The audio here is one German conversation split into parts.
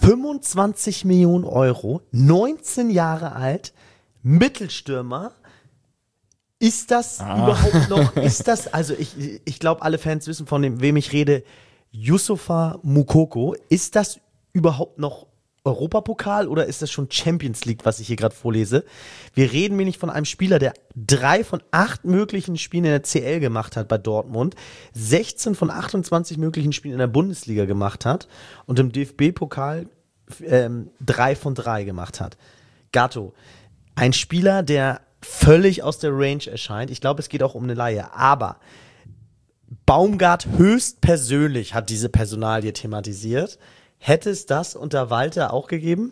25 Millionen Euro, 19 Jahre alt, Mittelstürmer. Ist das überhaupt noch, also ich glaube, alle Fans wissen, von wem ich rede, Youssoufa Moukoko. Ist das überhaupt noch Europapokal oder ist das schon Champions League, was ich hier gerade vorlese? Wir reden nämlich von einem Spieler, der 3 von 8 möglichen Spielen in der CL gemacht hat bei Dortmund, 16 von 28 möglichen Spielen in der Bundesliga gemacht hat und im DFB-Pokal 3 von 3 gemacht hat. Gatto, ein Spieler, der völlig aus der Range erscheint. Ich glaube, es geht auch um eine Leihe, aber Baumgart höchstpersönlich hat diese Personalie thematisiert. Hätte es das unter Walter auch gegeben?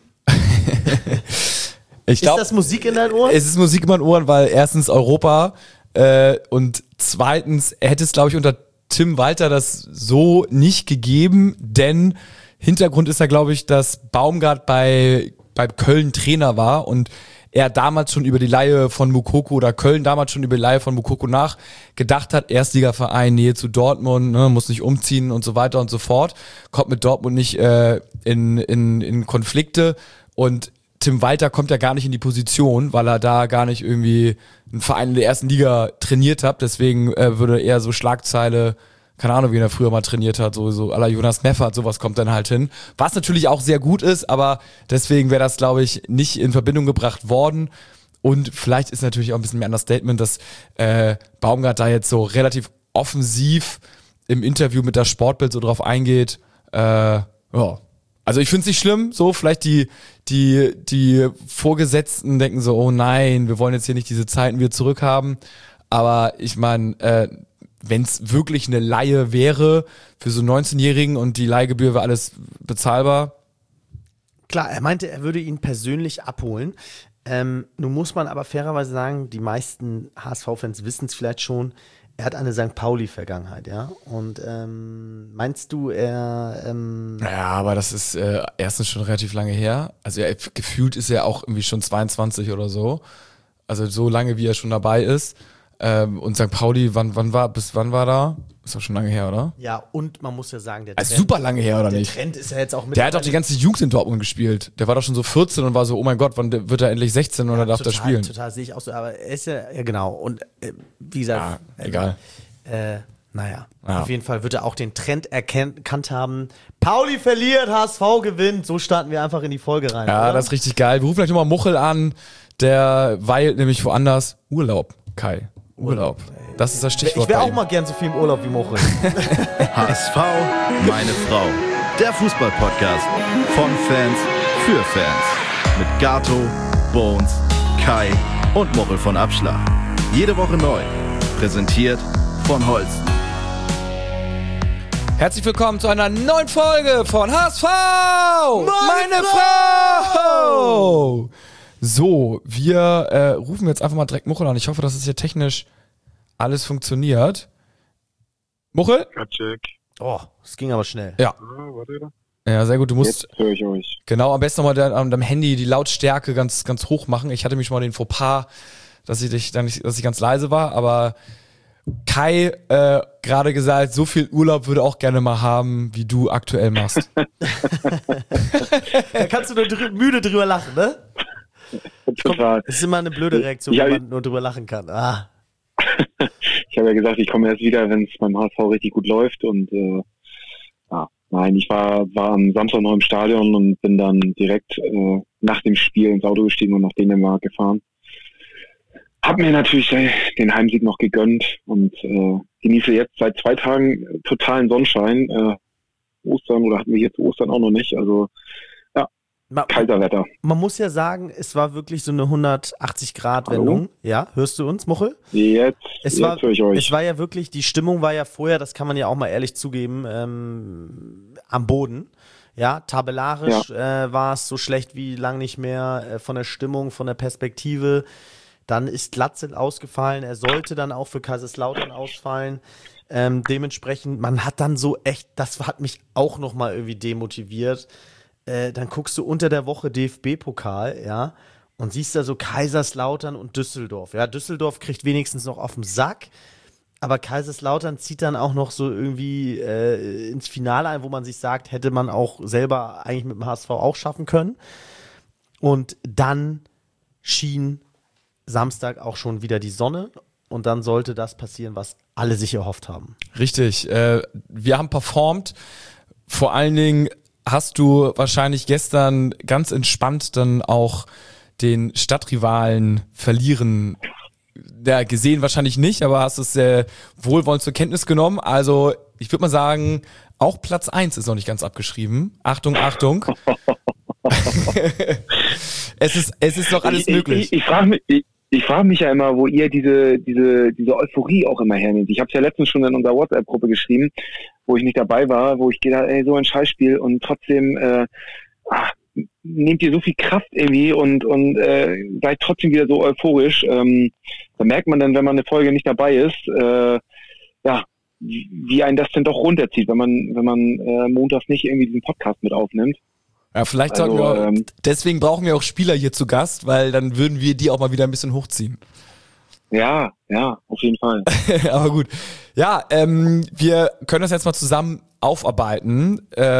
Ich glaub, ist das Musik in deinen Ohren? Es ist Musik in meinen Ohren, weil erstens Europa und zweitens hätte es, glaube ich, unter Tim Walter das so nicht gegeben, denn Hintergrund ist ja, glaube ich, dass Baumgart bei Köln Trainer war und er damals schon über die Leihe von Moukoko oder Köln damals schon über die Leihe von Moukoko nachgedacht hat, Erstligaverein, Nähe zu Dortmund, ne, muss nicht umziehen und so weiter und so fort, kommt mit Dortmund nicht in Konflikte und Tim Walter kommt ja gar nicht in die Position, weil er da gar nicht irgendwie einen Verein in der ersten Liga trainiert hat, deswegen würde eher so Schlagzeile, keine Ahnung, wie er früher mal trainiert hat, so à la Jonas Meffert, sowas kommt dann halt hin. Was natürlich auch sehr gut ist, aber deswegen wäre das, glaube ich, nicht in Verbindung gebracht worden. Und vielleicht ist natürlich auch ein bisschen mehr Understatement, dass Baumgart da jetzt so relativ offensiv im Interview mit der Sportbild so drauf eingeht. Ja. Also ich finde es nicht schlimm, so vielleicht die Vorgesetzten denken so, oh nein, wir wollen jetzt hier nicht diese Zeiten wieder zurückhaben. Aber ich meine, wenn es wirklich eine Leihe wäre für so 19-Jährigen und die Leihgebühr wäre alles bezahlbar. Klar, er meinte, er würde ihn persönlich abholen. Nun muss man aber fairerweise sagen, die meisten HSV-Fans wissen es vielleicht schon, er hat eine St. Pauli-Vergangenheit, ja. Und meinst du, er Ja, aber das ist erstens schon relativ lange her. Also gefühlt ist er auch irgendwie schon 22 oder so. Also so lange, wie er schon dabei ist. Und St. Pauli, bis wann war da? Ist doch schon lange her, oder? Ja, und man muss ja sagen, der Trend, super lange her, oder nicht? Der Trend ist ja jetzt auch mit. Der hat doch die ganze Jugend in Dortmund gespielt. Der war doch schon so 14 und war so, oh mein Gott, wann wird er endlich 16 oder darf er spielen? Total, sehe ich auch so. Aber er ist ja genau. Und wie gesagt, egal. Naja, auf jeden Fall wird er auch den Trend erkannt haben. Pauli verliert, HSV gewinnt. So starten wir einfach in die Folge rein. Ja, oder? Das ist richtig geil. Wir rufen gleich nochmal Muchel an. Der weilt nämlich woanders. Urlaub, Kai. Urlaub. Das ist das Stichwort. Ich wäre auch mal gern so viel im Urlaub wie Muchel. HSV, meine Frau. Der Fußball-Podcast von Fans für Fans. Mit Gato, Bones, Kai und Muchel von Abschlag. Jede Woche neu. Präsentiert von Holsten. Herzlich willkommen zu einer neuen Folge von HSV, meine Frau! So, wir rufen jetzt einfach mal direkt Muchel an. Ich hoffe, dass es hier technisch alles funktioniert. Muchel? Ja, check. Oh, es ging aber schnell. Ja. Warte. Ja, sehr gut. Du musst Jetzt höre ich euch. genau am besten nochmal an deinem Handy die Lautstärke ganz, ganz hoch machen. Ich hatte mich schon mal den Fauxpas, dass ich ganz leise war, aber Kai gerade gesagt, so viel Urlaub würde auch gerne mal haben, wie du aktuell machst. Da kannst du nur müde drüber lachen, ne? Total. Das ist immer eine blöde Reaktion, Ja, wenn man nur drüber lachen kann. Ich habe ja gesagt, ich komme erst wieder, wenn es beim HSV richtig gut läuft. Und nein, ich war am Samstag noch im Stadion und bin dann direkt nach dem Spiel ins Auto gestiegen und nach Dänemark gefahren. Hab mir natürlich den Heimsieg noch gegönnt und genieße jetzt seit 2 Tagen totalen Sonnenschein. Ostern oder hatten wir hier zu Ostern auch noch nicht. Also kalter Wetter. Man muss ja sagen, es war wirklich so eine 180-Grad-Wendung. Ja, hörst du uns, Muchel? Jetzt höre ich euch. Es war ja wirklich, die Stimmung war ja vorher, das kann man ja auch mal ehrlich zugeben, am Boden. Ja, tabellarisch war es so schlecht wie lang nicht mehr, von der Stimmung, von der Perspektive. Dann ist Glatzel ausgefallen, er sollte dann auch für Kaiserslautern ausfallen. Dementsprechend, man hat dann so echt, das hat mich auch nochmal irgendwie demotiviert. Dann guckst du unter der Woche DFB-Pokal, ja, und siehst da so Kaiserslautern und Düsseldorf. Ja, Düsseldorf kriegt wenigstens noch auf den Sack. Aber Kaiserslautern zieht dann auch noch so irgendwie ins Finale ein, wo man sich sagt, hätte man auch selber eigentlich mit dem HSV auch schaffen können. Und dann schien Samstag auch schon wieder die Sonne. Und dann sollte das passieren, was alle sich erhofft haben. Richtig. Wir haben performt. Vor allen Dingen hast du wahrscheinlich gestern ganz entspannt dann auch den Stadtrivalen verlieren gesehen, wahrscheinlich nicht, aber hast es wohlwollend zur Kenntnis genommen. Also ich würde mal sagen, auch Platz 1 ist noch nicht ganz abgeschrieben. Achtung, Achtung. es ist noch alles möglich. Ich frage mich ja immer, wo ihr diese Euphorie auch immer hernehmt. Ich habe es ja letztens schon in unserer WhatsApp-Gruppe geschrieben, wo ich nicht dabei war, wo ich gedacht, so ein Scheißspiel und trotzdem nehmt ihr so viel Kraft irgendwie und seid trotzdem wieder so euphorisch. Da merkt man dann, wenn man eine Folge nicht dabei ist, wie einen das denn doch runterzieht, wenn man montags nicht irgendwie diesen Podcast mit aufnimmt. Ja, vielleicht sagen wir, deswegen brauchen wir auch Spieler hier zu Gast, weil dann würden wir die auch mal wieder ein bisschen hochziehen. Ja, auf jeden Fall. Aber gut. Ja, wir können das jetzt mal zusammen aufarbeiten.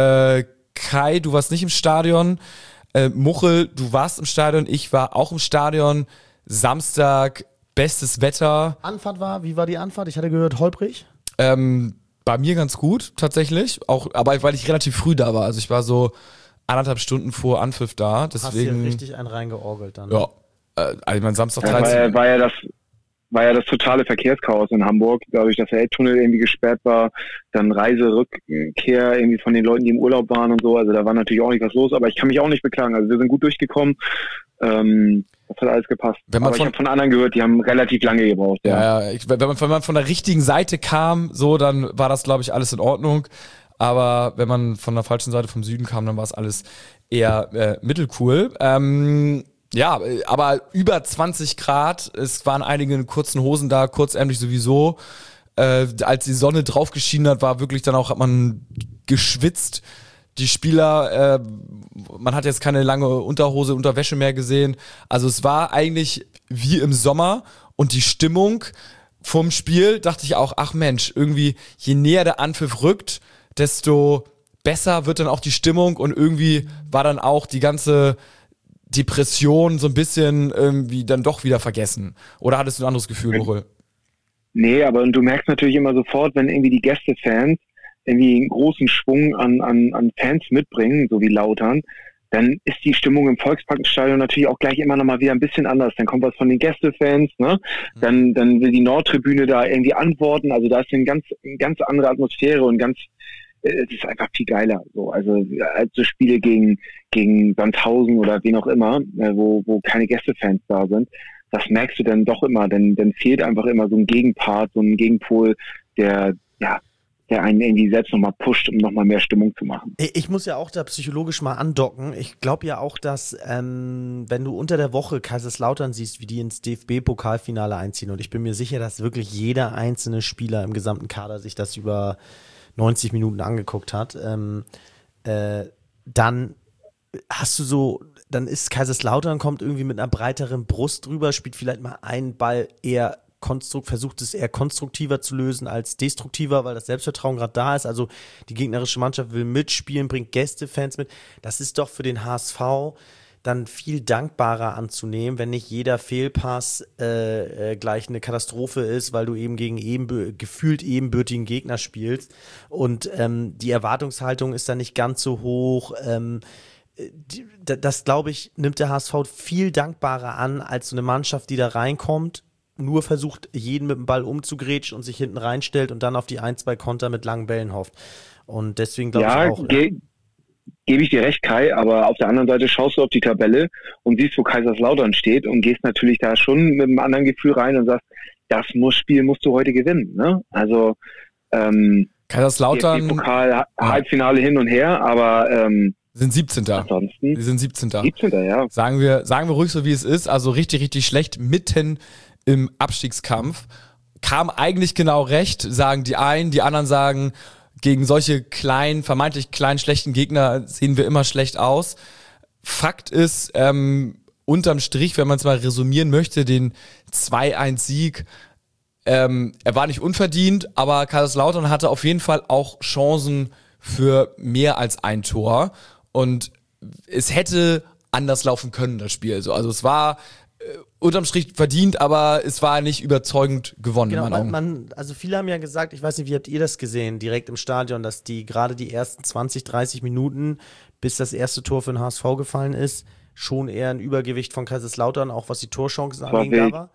Kai, du warst nicht im Stadion. Muchel, du warst im Stadion. Ich war auch im Stadion. Samstag, bestes Wetter. Wie war die Anfahrt? Ich hatte gehört, holprig. Bei mir ganz gut, tatsächlich. Auch, aber weil ich relativ früh da war. Also ich war so 1,5 Stunden vor Anpfiff da. Deswegen, hast du richtig einen reingeorgelt dann. Ja. Also mein Samstag 13. War ja das totale Verkehrschaos in Hamburg, dadurch, dass der Elbtunnel irgendwie gesperrt war, dann Reiserückkehr irgendwie von den Leuten, die im Urlaub waren und so, also da war natürlich auch nicht was los, aber ich kann mich auch nicht beklagen, also wir sind gut durchgekommen, das hat alles gepasst. Aber ich habe von anderen gehört, die haben relativ lange gebraucht. Ja. Wenn man von der richtigen Seite kam, so, dann war das, glaube ich, alles in Ordnung, aber wenn man von der falschen Seite vom Süden kam, dann war es alles eher mittelcool. Ja, aber über 20 Grad, es waren einige in kurzen Hosen da, kurzärmlich sowieso. Als die Sonne drauf geschienen hat, war wirklich dann auch, hat man geschwitzt. Die Spieler, man hat jetzt keine lange Unterhose, Unterwäsche mehr gesehen. Also es war eigentlich wie im Sommer und die Stimmung vom Spiel, dachte ich auch, ach Mensch, irgendwie je näher der Anpfiff rückt, desto besser wird dann auch die Stimmung und irgendwie war dann auch die ganze Depression so ein bisschen irgendwie dann doch wieder vergessen. Oder hattest du ein anderes Gefühl, Muchel? Nee, aber du merkst natürlich immer sofort, wenn irgendwie die Gästefans irgendwie einen großen Schwung an Fans mitbringen, so wie Lautern, dann ist die Stimmung im Volksparkstadion natürlich auch gleich immer noch mal wieder ein bisschen anders. Dann kommt was von den Gästefans, ne? Dann will die Nordtribüne da irgendwie antworten. Also da ist eine ganz andere Atmosphäre und es ist einfach viel geiler. So, also als so Spiele gegen Sandhausen oder wen auch immer, wo keine Gästefans da sind, das merkst du dann doch immer. Dann fehlt einfach immer so ein Gegenpart, so ein Gegenpol, der einen irgendwie selbst nochmal pusht, um nochmal mehr Stimmung zu machen. Ich muss ja auch da psychologisch mal andocken. Ich glaube ja auch, dass wenn du unter der Woche Kaiserslautern siehst, wie die ins DFB-Pokalfinale einziehen, und ich bin mir sicher, dass wirklich jeder einzelne Spieler im gesamten Kader sich das über 90 Minuten angeguckt hat, dann hast du dann ist Kaiserslautern, kommt irgendwie mit einer breiteren Brust drüber, spielt vielleicht mal einen Ball versucht es eher konstruktiver zu lösen als destruktiver, weil das Selbstvertrauen gerade da ist. Also die gegnerische Mannschaft will mitspielen, bringt Gästefans mit. Das ist doch für den HSV dann viel dankbarer anzunehmen, wenn nicht jeder Fehlpass gleich eine Katastrophe ist, weil du eben gegen gefühlt ebenbürtigen Gegner spielst. Und die Erwartungshaltung ist dann nicht ganz so hoch. Das, glaube ich, nimmt der HSV viel dankbarer an, als so eine Mannschaft, die da reinkommt, nur versucht, jeden mit dem Ball umzugrätschen und sich hinten reinstellt und dann auf die 1-2 Konter mit langen Bällen hofft. Und deswegen glaube ich auch... Gebe ich dir recht, Kai, aber auf der anderen Seite schaust du auf die Tabelle und siehst, wo Kaiserslautern steht und gehst natürlich da schon mit einem anderen Gefühl rein und sagst, das Spiel musst du heute gewinnen. Ne? Also Kaiserslautern... Pokal, Halbfinale hin und her, aber... sind 17. Ansonsten. Die sind 17. 17. Ja. Sagen wir ruhig so, wie es ist. Also richtig, richtig schlecht, mitten im Abstiegskampf. Kam eigentlich genau recht, sagen die einen. Die anderen sagen, gegen solche vermeintlich kleinen, schlechten Gegner sehen wir immer schlecht aus. Fakt ist, unterm Strich, wenn man es mal resümieren möchte, den 2-1-Sieg er war nicht unverdient, aber Kaiserslautern hatte auf jeden Fall auch Chancen für mehr als ein Tor. Und es hätte anders laufen können, das Spiel. Also es war unterm Strich verdient, aber es war nicht überzeugend gewonnen. Genau, in meinen Augen. also viele haben ja gesagt, ich weiß nicht, wie habt ihr das gesehen, direkt im Stadion, dass gerade die ersten 20, 30 Minuten, bis das erste Tor für den HSV gefallen ist, schon eher ein Übergewicht von Kaiserslautern, auch was die Torchancen anging, da war.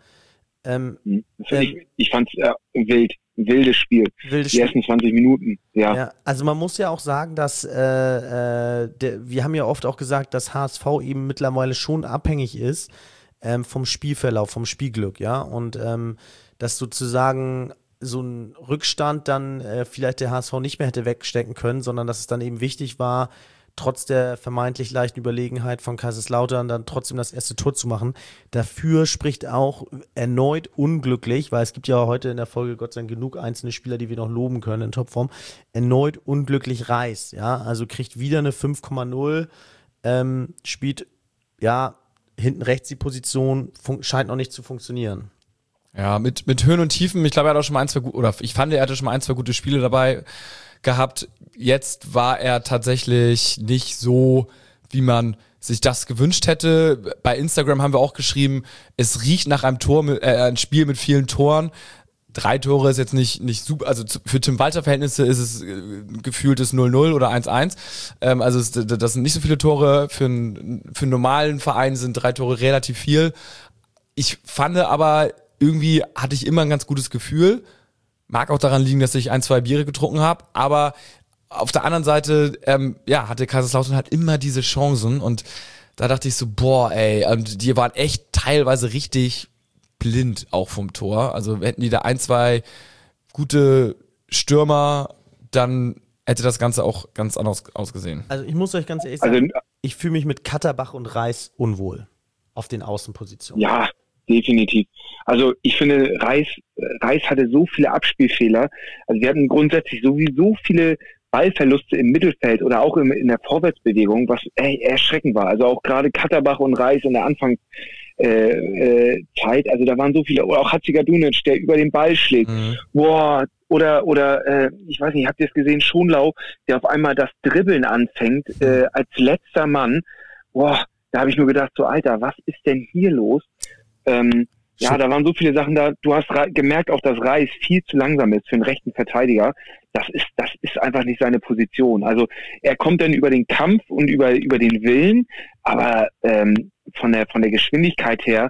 Ich fand es wildes Spiel. Die ersten 20 Minuten, ja. Also man muss ja auch sagen, dass wir haben ja oft auch gesagt, dass HSV eben mittlerweile schon abhängig ist vom Spielverlauf, vom Spielglück, ja, und dass sozusagen so ein Rückstand dann vielleicht der HSV nicht mehr hätte wegstecken können, sondern dass es dann eben wichtig war, trotz der vermeintlich leichten Überlegenheit von Kaiserslautern dann trotzdem das erste Tor zu machen. Dafür spricht auch erneut unglücklich, weil es gibt ja heute in der Folge Gott sei Dank genug einzelne Spieler, die wir noch loben können in Topform, erneut unglücklich Reis, ja, also kriegt wieder eine 5,0, spielt, ja, hinten rechts die Position, scheint noch nicht zu funktionieren. Ja, mit Höhen und Tiefen, ich glaube, er hat auch schon mal er hatte schon mal ein, zwei gute Spiele dabei gehabt. Jetzt war er tatsächlich nicht so, wie man sich das gewünscht hätte. Bei Instagram haben wir auch geschrieben, es riecht nach einem ein Spiel mit vielen Toren. 3 Tore ist jetzt nicht super, also für Tim Walter Verhältnisse ist es gefühltes 0-0 oder 1-1. Also das sind nicht so viele Tore. Für einen normalen Verein sind 3 Tore relativ viel. Ich fand aber, irgendwie hatte ich immer ein ganz gutes Gefühl. Mag auch daran liegen, dass ich 1, 2 Biere getrunken habe, aber auf der anderen Seite, hatte Kaiserslautern halt immer diese Chancen und da dachte ich so, und die waren echt teilweise richtig blind auch vom Tor. Also hätten die da 1, 2 gute Stürmer, dann hätte das Ganze auch ganz anders ausgesehen. Also ich muss euch ganz ehrlich sagen, ich fühle mich mit Katterbach und Reis unwohl auf den Außenpositionen. Ja, definitiv. Also ich finde, Reis hatte so viele Abspielfehler. Also wir hatten grundsätzlich sowieso viele Ballverluste im Mittelfeld oder auch in der Vorwärtsbewegung, was erschreckend war. Also auch gerade Katterbach und Reis in der Anfangszeit, also da waren so viele, oder auch Hatzikadunic, der über den Ball schlägt. Boah, oder ich weiß nicht, habt ihr es gesehen, Schonlau, der auf einmal das Dribbeln anfängt, als letzter Mann. Boah, da habe ich nur gedacht, so Alter, was ist denn hier los? Da waren so viele Sachen da. Du hast gemerkt auch, dass Reis viel zu langsam ist für einen rechten Verteidiger. Das ist einfach nicht seine Position. Also er kommt dann über den Kampf und über den Willen, aber von der Geschwindigkeit her,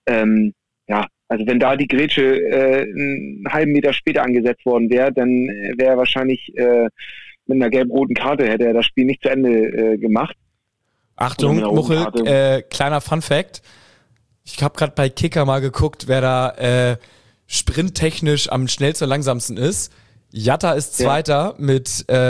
also wenn da die Grätsche einen halben Meter später angesetzt worden wäre, dann wäre er wahrscheinlich mit einer gelb-roten Karte, hätte er das Spiel nicht zu Ende gemacht. Achtung, Muchel, kleiner Funfact. Ich habe gerade bei Kicker mal geguckt, wer da sprinttechnisch am schnellsten und langsamsten ist. Jatta ist Zweiter mit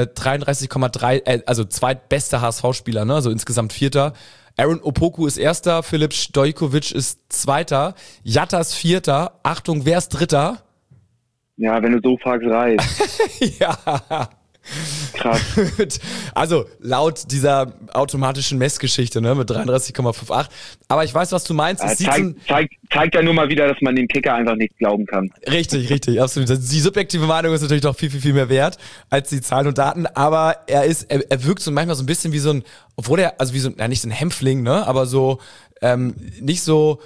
33,3, also zweitbester HSV-Spieler, ne? Also insgesamt Vierter. Aaron Opoku ist Erster, Filip Stojkovic ist Zweiter, Jatta ist Vierter. Achtung, wer ist Dritter? Ja, wenn du so fragst, Reis. Ja. Krass. Also laut dieser automatischen Messgeschichte, ne, mit 33,58. Aber ich weiß, was du meinst. Es zeigt ja nur mal wieder, dass man dem Kicker einfach nicht glauben kann. Richtig, absolut. Die subjektive Meinung ist natürlich doch viel, viel, viel mehr wert als die Zahlen und Daten. Aber er wirkt so manchmal so ein bisschen wie so ein, obwohl er, also wie so, nicht so ein Hämpfling, ne, aber so, nicht so,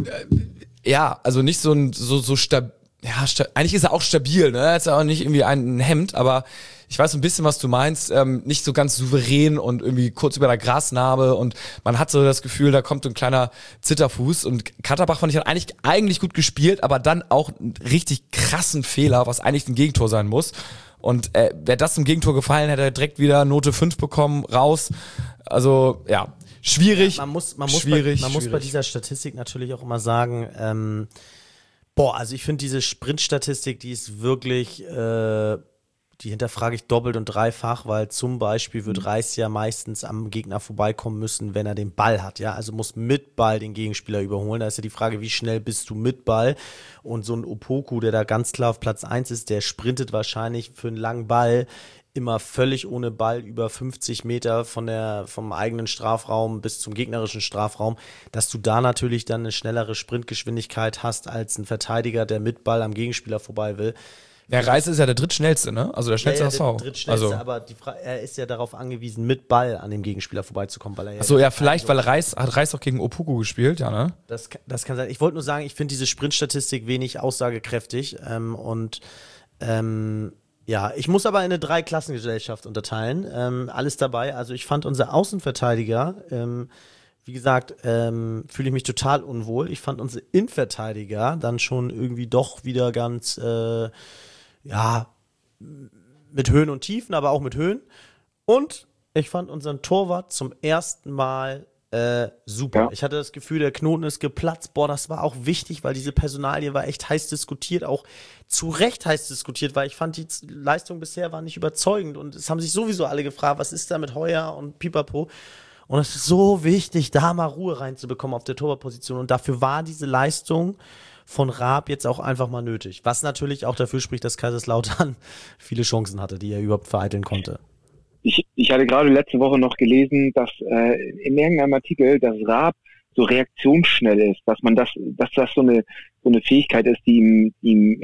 also nicht so stabil. Ja, eigentlich ist er auch stabil, ne? Er ist ja auch nicht irgendwie ein Hemd, aber ich weiß so ein bisschen, was du meinst. Nicht so ganz souverän und irgendwie kurz über der Grasnarbe und man hat so das Gefühl, da kommt so ein kleiner Zitterfuß und Katterbach fand ich hat eigentlich gut gespielt, aber dann auch einen richtig krassen Fehler, was eigentlich ein Gegentor sein muss. Und wäre das zum Gegentor gefallen, hätte er direkt wieder Note 5 bekommen, raus. Also, ja, schwierig. Ja, man muss bei dieser Statistik natürlich auch immer sagen, also ich finde diese Sprintstatistik, die ist wirklich die hinterfrage ich doppelt und dreifach, weil zum Beispiel wird Reis ja meistens am Gegner vorbeikommen müssen, wenn er den Ball hat, ja, also muss mit Ball den Gegenspieler überholen. Da ist ja die Frage, wie schnell bist du mit Ball? Und so ein Opoku, der da ganz klar auf Platz 1 ist, der sprintet wahrscheinlich für einen langen Ball immer völlig ohne Ball über 50 Meter vom eigenen Strafraum bis zum gegnerischen Strafraum, dass du da natürlich dann eine schnellere Sprintgeschwindigkeit hast als ein Verteidiger, der mit Ball am Gegenspieler vorbei will. Ja, Reis ist ja der drittschnellste, ne? Also der schnellste HSV. Der drittschnellste, aber er ist ja darauf angewiesen, mit Ball an dem Gegenspieler vorbeizukommen, weil er Achso, ja, vielleicht, weil Reis auch gegen Opoku gespielt, ja, ne? Das kann sein. Ich wollte nur sagen, ich finde diese Sprintstatistik wenig aussagekräftig ja, ich muss aber in eine Dreiklassengesellschaft unterteilen. Alles dabei. Also ich fand unser Außenverteidiger, wie gesagt, fühle ich mich total unwohl. Ich fand unsere Innenverteidiger dann schon irgendwie doch wieder ganz mit Höhen und Tiefen, aber auch mit Höhen. Und ich fand unseren Torwart zum ersten Mal super. Ja. Ich hatte das Gefühl, der Knoten ist geplatzt. Boah, das war auch wichtig, weil diese Personalie war echt heiß diskutiert, auch zu Recht heiß diskutiert, weil ich fand, die Leistung bisher war nicht überzeugend und es haben sich sowieso alle gefragt, was ist da mit Heuer und Pipapo? Und es ist so wichtig, da mal Ruhe reinzubekommen auf der Torwartposition und dafür war diese Leistung von Raab jetzt auch einfach mal nötig. Was natürlich auch dafür spricht, dass Kaiserslautern viele Chancen hatte, die er überhaupt vereiteln konnte. Ich hatte gerade letzte Woche noch gelesen, dass in irgendeinem Artikel, dass Raab so reaktionsschnell ist, dass das so eine Fähigkeit ist, die ihm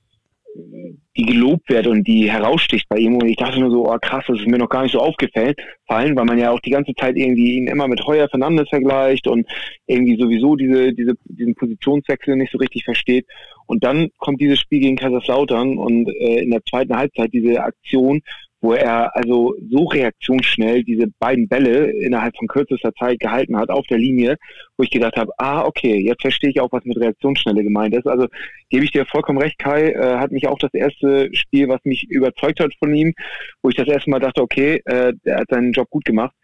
die gelobt wird und die heraussticht bei ihm. Und ich dachte nur so, oh krass, das ist mir noch gar nicht so aufgefallen, weil man ja auch die ganze Zeit irgendwie ihn immer mit Heuer Fernandes vergleicht und irgendwie sowieso diesen Positionswechsel nicht so richtig versteht. Und dann kommt dieses Spiel gegen Kaiserslautern und in der zweiten Halbzeit diese Aktion, wo er also so reaktionsschnell diese beiden Bälle innerhalb von kürzester Zeit gehalten hat auf der Linie, wo ich gedacht habe, okay, jetzt verstehe ich auch, was mit Reaktionsschnelle gemeint ist. Also gebe ich dir vollkommen recht, Kai, hat mich auch das erste Spiel, was mich überzeugt hat von ihm, wo ich das erste Mal dachte, okay, der hat seinen Job gut gemacht.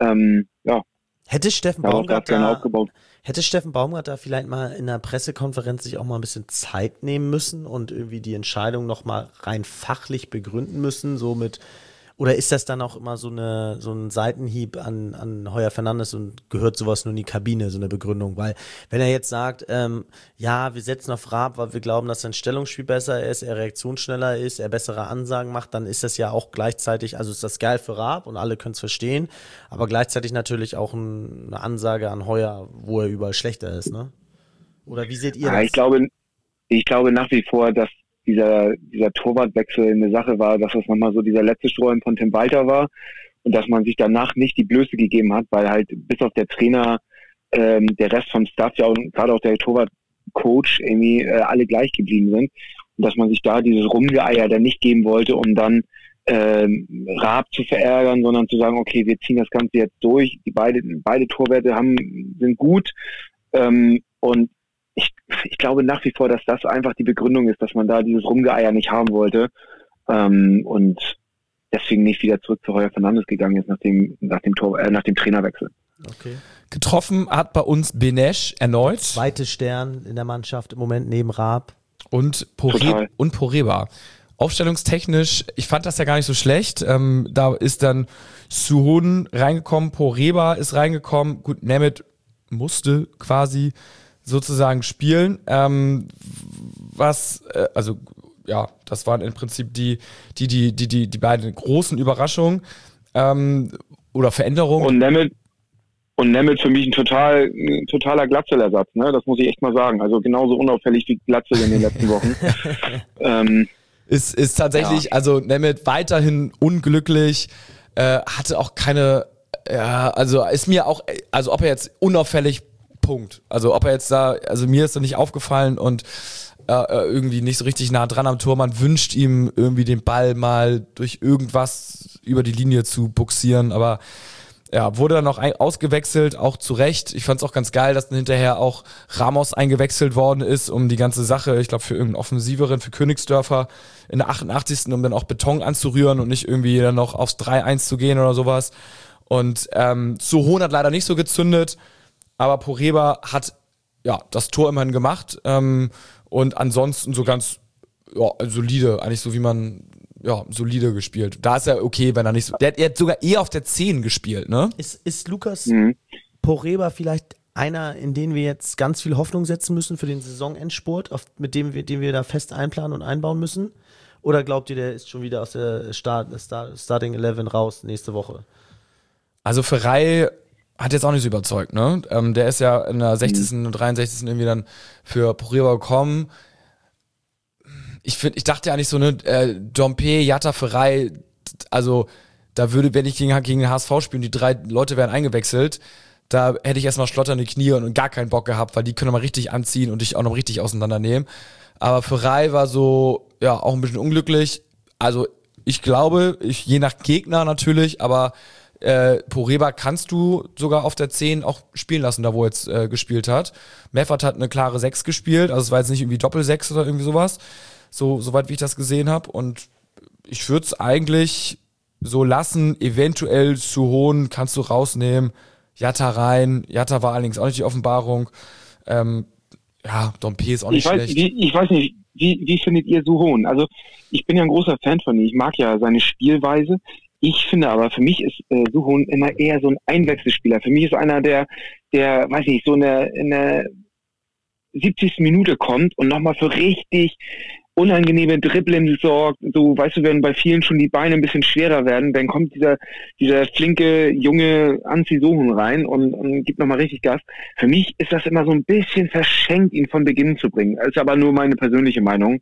Hätte Steffen Baumgart da vielleicht mal in der Pressekonferenz sich auch mal ein bisschen Zeit nehmen müssen und irgendwie die Entscheidung noch mal rein fachlich begründen müssen, oder ist das dann auch immer so ein Seitenhieb an Heuer Fernandes und gehört sowas nur in die Kabine, so eine Begründung? Weil wenn er jetzt sagt, wir setzen auf Raab, weil wir glauben, dass sein Stellungsspiel besser ist, er reaktionsschneller ist, er bessere Ansagen macht, dann ist das ja auch gleichzeitig, also ist das geil für Raab und alle können es verstehen, aber gleichzeitig natürlich auch eine Ansage an Heuer, wo er überall schlechter ist, ne? Oder wie seht ihr das? Ich glaube nach wie vor, dass dieser Torwartwechsel eine Sache war, dass das nochmal so dieser letzte Strohhalm von Tim Walter war und dass man sich danach nicht die Blöße gegeben hat, weil halt bis auf der Trainer der Rest vom Staff ja und gerade auch der Torwartcoach irgendwie alle gleich geblieben sind und dass man sich da dieses Rumgeeier dann nicht geben wollte, um dann Raab zu verärgern, sondern zu sagen, okay, wir ziehen das Ganze jetzt durch, beide Torwerte sind gut und ich glaube nach wie vor, dass das einfach die Begründung ist, dass man da dieses Rumgeeier nicht haben wollte und deswegen nicht wieder zurück zu Heuer Fernandes gegangen ist nach dem Trainerwechsel. Okay. Getroffen hat bei uns Benesch erneut. Zweite Stern in der Mannschaft im Moment neben Raab. Und Poreba. Aufstellungstechnisch, ich fand das ja gar nicht so schlecht. Da ist dann Suhun reingekommen, Poreba ist reingekommen. Gut, Nemeth musste quasi sozusagen spielen, das waren im Prinzip die beiden großen Überraschungen oder Veränderungen. Und Nemeth für mich ein totaler Glatzel-Ersatz, ne? Das muss ich echt mal sagen. Also genauso unauffällig wie Glatzel in den letzten Wochen. Ist tatsächlich, also Nemeth weiterhin unglücklich, hatte auch keine, ist mir auch, also ob er jetzt unauffällig Punkt. Also ob er jetzt mir ist das nicht aufgefallen und irgendwie nicht so richtig nah dran am Tor. Man wünscht ihm irgendwie den Ball mal durch irgendwas über die Linie zu buxieren, aber ja, wurde dann noch ausgewechselt, auch zu Recht. Ich fand es auch ganz geil, dass dann hinterher auch Ramos eingewechselt worden ist, um die ganze Sache, ich glaube für irgendeinen Offensiveren, für Königsdörfer in der 88. um dann auch Beton anzurühren und nicht irgendwie dann noch aufs 3-1 zu gehen oder sowas. Und Suhun hat leider nicht so gezündet, aber Poreba hat das Tor immerhin gemacht und ansonsten so ganz solide, eigentlich so wie man solide gespielt. Da ist er okay, wenn er nicht so. Er hat sogar eher auf der 10 gespielt, ne? Ist Lukas Poreba vielleicht einer, in den wir jetzt ganz viel Hoffnung setzen müssen für den Saisonendspurt, den wir da fest einplanen und einbauen müssen? Oder glaubt ihr, der ist schon wieder aus der Starting 11 raus nächste Woche? Also Ferrei hat jetzt auch nicht so überzeugt, ne? Der ist ja in der 60. und 63. irgendwie dann für Poreba gekommen. Ich dachte ja nicht so, ne, Dompe, Jatta, Ferrei, also da wenn ich gegen den HSV spiele und die 3 Leute werden eingewechselt, da hätte ich erstmal schlotternde Knie und gar keinen Bock gehabt, weil die können mal richtig anziehen und dich auch noch richtig auseinandernehmen. Aber Ferrei war so, ja, auch ein bisschen unglücklich. Also ich glaube, je nach Gegner natürlich, aber Poreba kannst du sogar auf der 10 auch spielen lassen, da wo er jetzt gespielt hat. Meffert hat eine klare 6 gespielt, also es war jetzt nicht irgendwie Doppel-6 oder irgendwie sowas, soweit wie ich das gesehen habe. Und ich würde es eigentlich so lassen, eventuell zu hohen kannst du rausnehmen, Jatta rein, Jatta war allerdings auch nicht die Offenbarung. Dompe ist auch nicht schlecht. Ich weiß nicht, wie findet ihr Suhoon? Also ich bin ja ein großer Fan von ihm, ich mag ja seine Spielweise. Ich finde aber, für mich ist Suhoon immer eher so ein Einwechselspieler. Für mich ist einer, der weiß nicht, so in der 70. Minute kommt und nochmal für richtig unangenehme Dribbling sorgt. So, weißt du, wenn bei vielen schon die Beine ein bisschen schwerer werden, dann kommt dieser flinke, junge Anzi Suhoon rein und gibt nochmal richtig Gas. Für mich ist das immer so ein bisschen verschenkt, ihn von Beginn zu bringen. Das ist aber nur meine persönliche Meinung.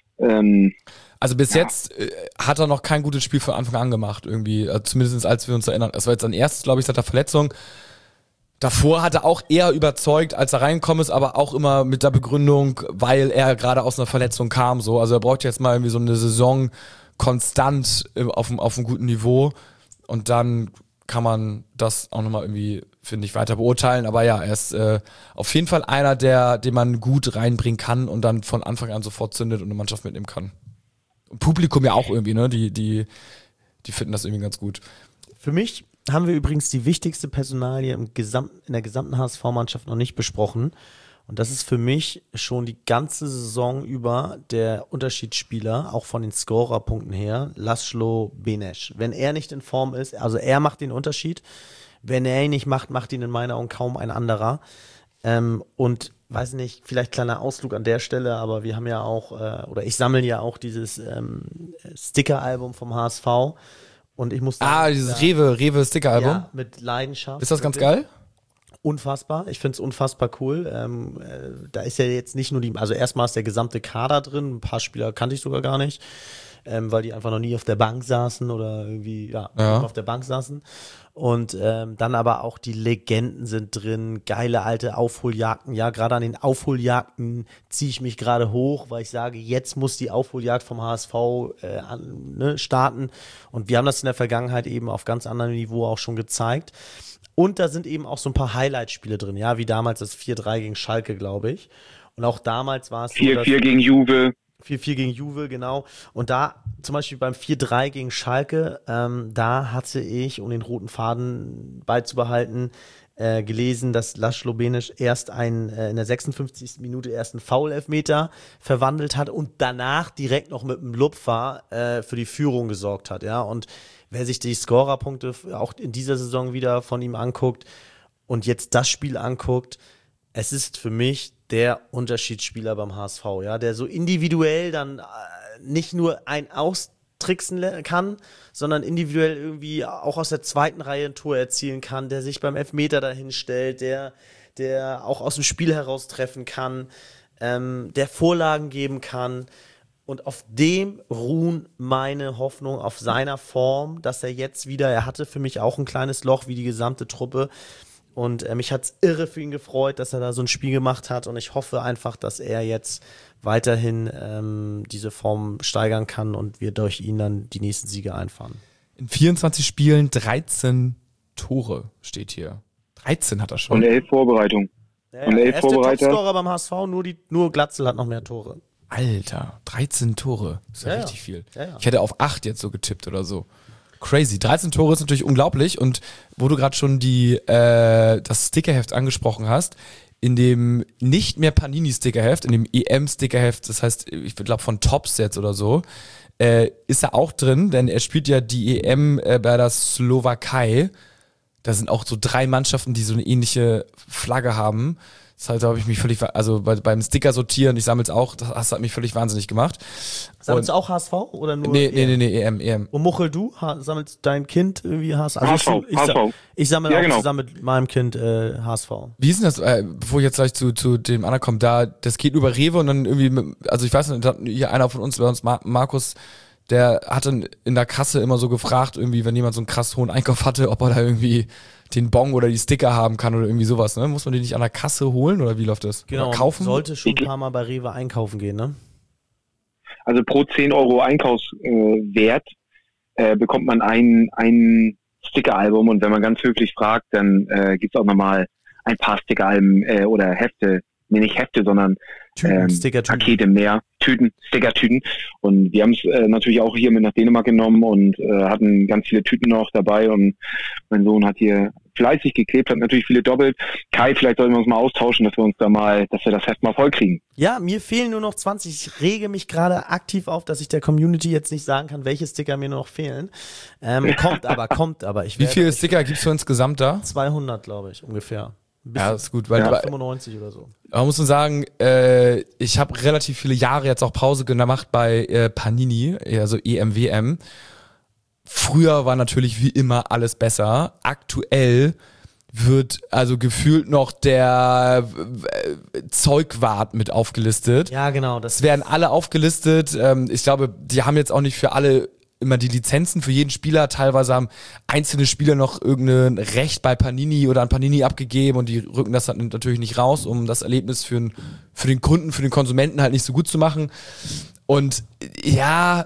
Also bis jetzt hat er noch kein gutes Spiel von Anfang an gemacht, irgendwie, also zumindest als wir uns erinnern. Das war jetzt sein erstes, glaube ich, seit der Verletzung. Davor hat er auch eher überzeugt, als er reingekommen ist, aber auch immer mit der Begründung, weil er gerade aus einer Verletzung kam. So. Also er braucht jetzt mal irgendwie so eine Saison konstant auf einem guten Niveau und dann kann man das auch nochmal irgendwie, finde ich, weiter beurteilen. Aber ja, er ist auf jeden Fall einer, den man gut reinbringen kann und dann von Anfang an sofort zündet und eine Mannschaft mitnehmen kann. Und Publikum ja auch irgendwie, ne? Die finden das irgendwie ganz gut. Für mich haben wir übrigens die wichtigste Personalie in der gesamten HSV-Mannschaft noch nicht besprochen. Und das ist für mich schon die ganze Saison über der Unterschiedsspieler, auch von den Scorerpunkten her, Laszlo Benesch. Wenn er nicht in Form ist, also er macht den Unterschied. Wenn er ihn nicht macht, macht ihn in meiner Augen kaum ein anderer. Und weiß nicht, vielleicht kleiner Ausflug an der Stelle, aber wir haben ja auch, oder ich sammle ja auch dieses Sticker-Album vom HSV. Und ich muss sagen, dieses Rewe-Sticker-Album? Ja, mit Leidenschaft. Ist das ganz geil? Unfassbar. Ich finde es unfassbar cool. Da ist ja jetzt nicht nur also erstmal ist der gesamte Kader drin. Ein paar Spieler kannte ich sogar gar nicht, weil die einfach noch nie auf der Bank saßen oder irgendwie, auf der Bank saßen. Und dann aber auch die Legenden sind drin, geile alte Aufholjagden. Ja, gerade an den Aufholjagden ziehe ich mich gerade hoch, weil ich sage, jetzt muss die Aufholjagd vom HSV starten. Und wir haben das in der Vergangenheit eben auf ganz anderem Niveau auch schon gezeigt. Und da sind eben auch so ein paar Highlight-Spiele drin, ja, wie damals das 4-3 gegen Schalke, glaube ich. Und auch damals war es 4-4 gegen Juve. 4-4 gegen Juve, genau. Und da zum Beispiel beim 4-3 gegen Schalke, da hatte ich, um den roten Faden beizubehalten, gelesen, dass Laszlo Benesch erst in der 56. Minute erst einen Foul-Elfmeter verwandelt hat und danach direkt noch mit einem Lupfer für die Führung gesorgt hat, ja. Und wer sich die Scorerpunkte auch in dieser Saison wieder von ihm anguckt und jetzt das Spiel anguckt, es ist für mich der Unterschiedsspieler beim HSV, ja, der so individuell dann nicht nur ein austricksen kann, sondern individuell irgendwie auch aus der zweiten Reihe ein Tor erzielen kann, der sich beim Elfmeter dahin stellt, der auch aus dem Spiel heraus treffen kann, der Vorlagen geben kann. Und auf dem ruhen meine Hoffnung, auf seiner Form, dass er hatte für mich auch ein kleines Loch wie die gesamte Truppe. Und mich hat's irre für ihn gefreut, dass er da so ein Spiel gemacht hat. Und ich hoffe einfach, dass er jetzt weiterhin diese Form steigern kann und wir durch ihn dann die nächsten Siege einfahren. In 24 Spielen 13 Tore steht hier. 13 hat er schon. Und 11 Vorbereitungen. Ja, und 11 Vorbereiter. Er ist der Topscorer beim HSV, nur Glatzel hat noch mehr Tore. Alter, 13 Tore. Das ist ja richtig viel. Ja. Ich hätte auf 8 jetzt so getippt oder so. Crazy. 13 Tore ist natürlich unglaublich. Und wo du gerade schon das Stickerheft angesprochen hast, in dem nicht mehr Panini-Stickerheft, in dem EM-Stickerheft, das heißt, ich glaube von Tops jetzt oder so, ist er auch drin, denn er spielt ja die EM bei der Slowakei. Da sind auch so 3 Mannschaften, die so eine ähnliche Flagge haben. Deshalb habe ich mich völlig, also beim Sticker sortieren, ich sammle es auch, das hat mich völlig wahnsinnig gemacht. Sammelst du auch HSV oder nur Nee, EM. Und Muchel, du sammelst dein Kind irgendwie HSV? HSV. Ich sammle Ja, auch genau. zusammen mit meinem Kind HSV. Wie ist denn das, bevor ich jetzt gleich zu dem anderen komme, das geht über Rewe und dann irgendwie, also ich weiß nicht, da hat hier einer von uns, bei uns Markus, der hat dann in der Kasse immer so gefragt, irgendwie, wenn jemand so einen krass hohen Einkauf hatte, ob er da irgendwie den Bon oder die Sticker haben kann oder irgendwie sowas, ne? Muss man die nicht an der Kasse holen oder wie läuft das? Genau, oder kaufen? sollte schon ein paar Mal bei Rewe einkaufen gehen, ne? Also pro 10 Euro Einkaufswert bekommt man ein Sticker-Album und wenn man ganz höflich fragt, dann gibt's auch nochmal ein paar Sticker-Alben oder Hefte, nicht Hefte, sondern Sticker-Tüten. Pakete mehr, Sticker-Tüten. Und wir haben es natürlich auch hier mit nach Dänemark genommen und hatten ganz viele Tüten noch dabei und mein Sohn hat hier fleißig geklebt, hat natürlich viele doppelt. Kai, vielleicht sollten wir uns mal austauschen, dass wir das Heft mal voll kriegen. Ja, mir fehlen nur noch 20. Ich rege mich gerade aktiv auf, dass ich der Community jetzt nicht sagen kann, welche Sticker mir noch fehlen. Kommt aber. Wie viele Sticker gibt's für insgesamt da? 200, glaube ich, ungefähr. Ja, ist gut, weil 95 oder so. man muss man sagen, ich habe relativ viele Jahre jetzt auch Pause gemacht bei Panini, also EM/WM. Früher war natürlich wie immer alles besser. Aktuell wird also gefühlt noch der Zeugwart mit aufgelistet. Ja, genau. Es werden alle aufgelistet. Ich glaube, die haben jetzt auch nicht für alle immer die Lizenzen für jeden Spieler. Teilweise haben einzelne Spieler noch irgendein Recht bei Panini oder an Panini abgegeben und die rücken das dann natürlich nicht raus, um das Erlebnis für den Kunden, für den Konsumenten halt nicht so gut zu machen. Und ja,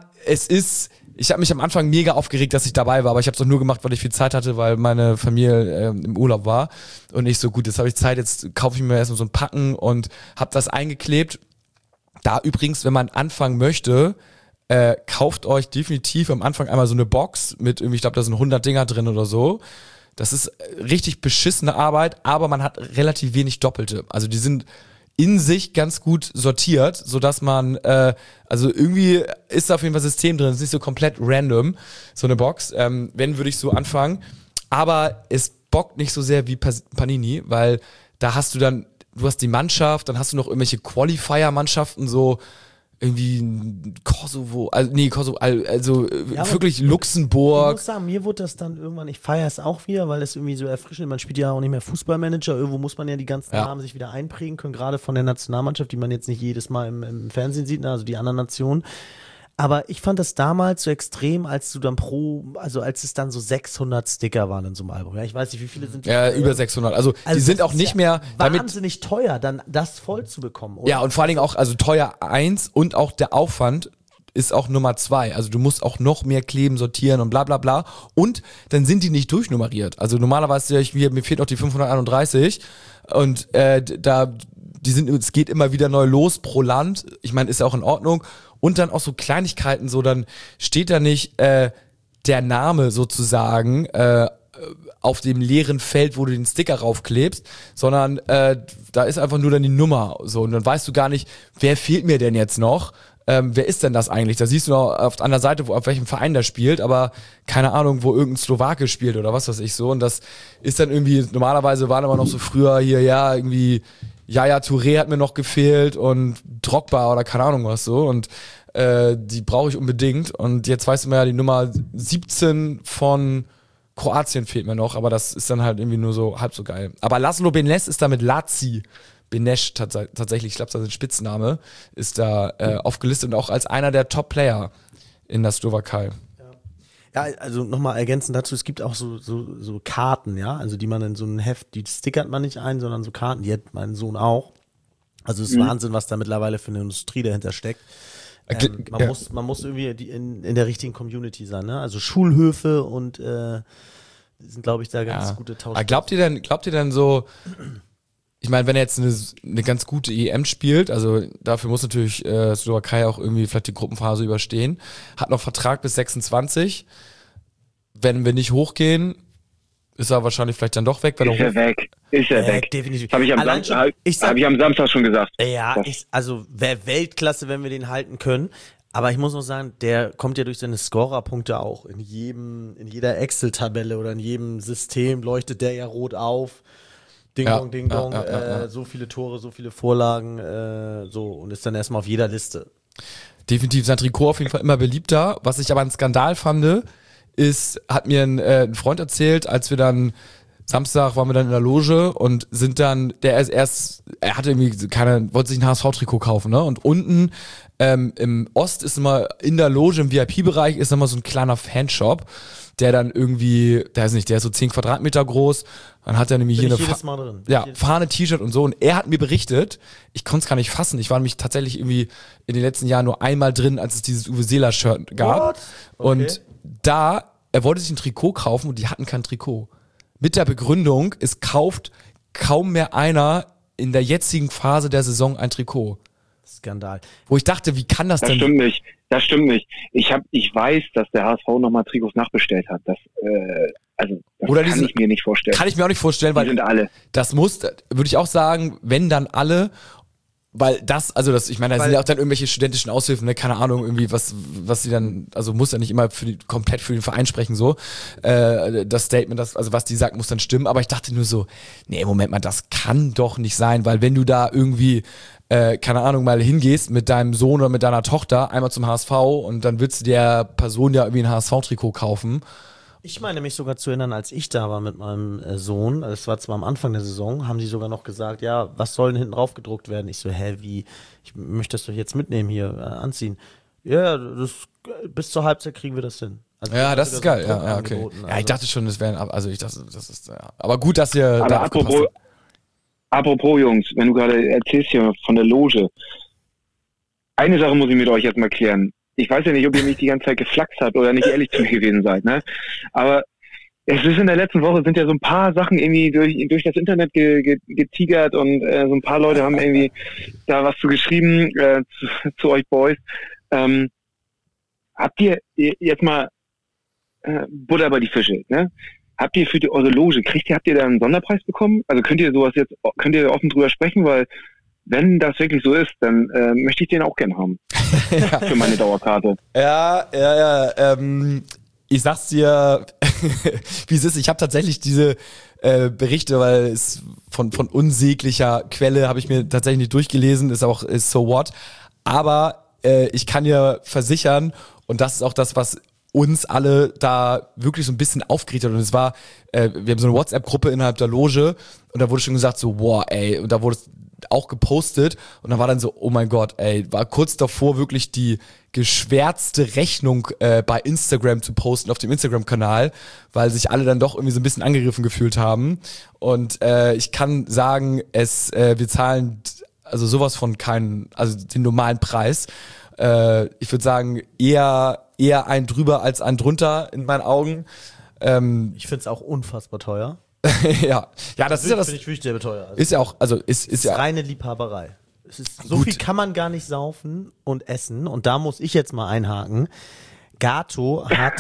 ich habe mich am Anfang mega aufgeregt, dass ich dabei war, aber ich habe es doch nur gemacht, weil ich viel Zeit hatte, weil meine Familie im Urlaub war und nicht so gut. Jetzt habe ich Zeit, jetzt kaufe ich mir erstmal so ein Packen und habe das eingeklebt. Da übrigens, wenn man anfangen möchte, kauft euch definitiv am Anfang einmal so eine Box mit irgendwie, ich glaube, da sind 100 Dinger drin oder so. Das ist richtig beschissene Arbeit, aber man hat relativ wenig Doppelte. Also die sind in sich ganz gut sortiert, sodass man, also irgendwie ist da auf jeden Fall System drin, es ist nicht so komplett random, so eine Box. Wenn, würde ich so anfangen. Aber es bockt nicht so sehr wie Panini, weil da hast du hast die Mannschaft, dann hast du noch irgendwelche Qualifier-Mannschaften, so irgendwie Kosovo, wirklich Luxemburg. Ich muss sagen, mir wurde das dann irgendwann, ich feiere es auch wieder, weil es irgendwie so erfrischend, man spielt ja auch nicht mehr Fußballmanager, irgendwo muss man ja die ganzen Namen sich wieder einprägen können, gerade von der Nationalmannschaft, die man jetzt nicht jedes Mal im Fernsehen sieht, also die anderen Nationen. Aber ich fand das damals so extrem, als du dann als es dann so 600 Sticker waren in so einem Album. Ja, ich weiß nicht, wie viele sind. Ja, über 600. Also die sind auch nicht mehr wahnsinnig teuer, dann das voll zu bekommen. Oder? Ja, und vor allen Dingen auch, also teuer 1 und auch der Aufwand ist auch Nummer 2. Also du musst auch noch mehr kleben, sortieren und bla bla bla. Und dann sind die nicht durchnummeriert. Also normalerweise, mir fehlt auch die 531 und es geht immer wieder neu los pro Land. Ich meine, ist ja auch in Ordnung. Und dann auch so Kleinigkeiten, so dann steht da nicht der Name sozusagen auf dem leeren Feld, wo du den Sticker raufklebst, sondern da ist einfach nur dann die Nummer. So, und dann weißt du gar nicht, wer fehlt mir denn jetzt noch? Wer ist denn das eigentlich? Da siehst du noch auf der anderen Seite, auf welchem Verein der spielt, aber keine Ahnung, wo irgendein Slowake spielt oder was weiß ich so. Und das ist dann irgendwie, normalerweise waren aber noch so früher hier, ja, irgendwie Yaya Touré hat mir noch gefehlt und Drogba oder keine Ahnung was so und die brauche ich unbedingt und jetzt weißt du mir ja, die Nummer 17 von Kroatien fehlt mir noch, aber das ist dann halt irgendwie nur so halb so geil. Aber Laszlo Benes ist da mit Laci Benes tatsächlich, ich glaube, das ist ein Spitzname, ist da aufgelistet und auch als einer der Top-Player in der Slowakei. Ja, also nochmal ergänzend dazu, es gibt auch so Karten, ja, also die man in so ein Heft, die stickert man nicht ein, sondern so Karten, die hat mein Sohn auch. Also es ist Wahnsinn, was da mittlerweile für eine Industrie dahinter steckt. Man muss irgendwie in der richtigen Community sein, ne? Also Schulhöfe und sind, glaube ich, da ganz gute Tausch. Aber glaubt ihr denn so, ich meine, wenn er jetzt eine ganz gute EM spielt, also dafür muss natürlich Slowakei auch irgendwie vielleicht die Gruppenphase überstehen, hat noch Vertrag bis 26. Wenn wir nicht hochgehen, ist er wahrscheinlich vielleicht dann doch weg. Ist er weg. Definitiv. Habe ich am Samstag schon gesagt. Ja, wäre Weltklasse, wenn wir den halten können. Aber ich muss noch sagen, der kommt ja durch seine Scorerpunkte auch. In jeder Excel-Tabelle oder in jedem System leuchtet der ja rot auf. Ding dong, ding dong. So viele Tore, so viele Vorlagen, und ist dann erstmal auf jeder Liste. Definitiv sein Trikot auf jeden Fall immer beliebter. Was ich aber einen Skandal fand, hat mir ein Freund erzählt, als wir dann Samstag waren wir dann in der Loge und sind dann, er hatte irgendwie wollte sich ein HSV-Trikot kaufen, ne? Und unten im Ost ist immer in der Loge, im VIP-Bereich ist immer so ein kleiner Fanshop, der dann irgendwie, der ist so 10 Quadratmeter groß. Dann hat er nämlich hier eine Fahne, T-Shirt und so. Und er hat mir berichtet, ich konnte es gar nicht fassen. Ich war nämlich tatsächlich irgendwie in den letzten Jahren nur einmal drin, als es dieses Uwe Seeler-Shirt gab. What? Okay. Und er wollte sich ein Trikot kaufen und die hatten kein Trikot. Mit der Begründung, es kauft kaum mehr einer in der jetzigen Phase der Saison ein Trikot. Skandal. Wo ich dachte, wie kann das denn? Das stimmt nicht. Ich weiß, dass der HSV nochmal Trikots nachbestellt hat. Das kann ich mir nicht vorstellen. Kann ich mir auch nicht vorstellen, weil die sind alle. Das würde ich auch sagen, wenn dann alle, weil ich meine, da sind ja auch dann irgendwelche studentischen Aushilfen, ne? Keine Ahnung, irgendwie, was sie dann, also muss ja nicht immer komplett für den Verein sprechen, so. Das Statement, was die sagt, muss dann stimmen, aber ich dachte nur so, nee, Moment mal, das kann doch nicht sein, weil wenn du da irgendwie, keine Ahnung, mal hingehst mit deinem Sohn oder mit deiner Tochter einmal zum HSV und dann willst du der Person ja irgendwie ein HSV-Trikot kaufen. Ich meine mich sogar zu erinnern, als ich da war mit meinem Sohn, das war zwar am Anfang der Saison, haben die sogar noch gesagt, ja, was soll denn hinten drauf gedruckt werden? Ich so, wie? Ich möchte das doch jetzt mitnehmen hier, anziehen. Ja, bis zur Halbzeit kriegen wir das hin. Also ja, das ist geil. Ja, okay. Ja, ich dachte schon, das ist, ja. Aber gut, dass ihr aber da apropos Jungs, wenn du gerade erzählst hier von der Loge, eine Sache muss ich mit euch jetzt mal klären. Ich weiß ja nicht, ob ihr mich die ganze Zeit geflaxt habt oder nicht ehrlich zu mir gewesen seid, ne? Aber es ist in der letzten Woche sind ja so ein paar Sachen irgendwie durch das Internet getigert und so ein paar Leute haben irgendwie da was zu geschrieben zu euch Boys. Habt ihr jetzt mal Butter bei die Fische, ne? Habt ihr für eure Loge, habt ihr da einen Sonderpreis bekommen? Also könnt ihr offen drüber sprechen, weil wenn das wirklich so ist, dann möchte ich den auch gern haben. Für meine Dauerkarte. Ja. Ich sag's dir, wie es ist. Ich habe tatsächlich diese Berichte, weil es von unsäglicher Quelle habe ich mir tatsächlich nicht durchgelesen, ist so what. Aber ich kann dir versichern, und das ist auch das, was uns alle da wirklich so ein bisschen aufgeregt hat. Und es war, wir haben so eine WhatsApp-Gruppe innerhalb der Loge und da wurde schon gesagt so, boah, ey, und da wurde es auch gepostet und dann war dann so, oh mein Gott, ey, war kurz davor wirklich die geschwärzte Rechnung bei Instagram zu posten auf dem Instagram-Kanal, weil sich alle dann doch irgendwie so ein bisschen angegriffen gefühlt haben. Und ich kann sagen, wir zahlen also sowas von den normalen Preis. Ich würde sagen, eher ein drüber als ein drunter in meinen Augen. Ich finde es auch unfassbar teuer. ja, das ist ja das. Finde ich wirklich sehr teuer. Also ist ja auch, also ist ja reine Liebhaberei. So viel kann man gar nicht saufen und essen. Und da muss ich jetzt mal einhaken. Gato hat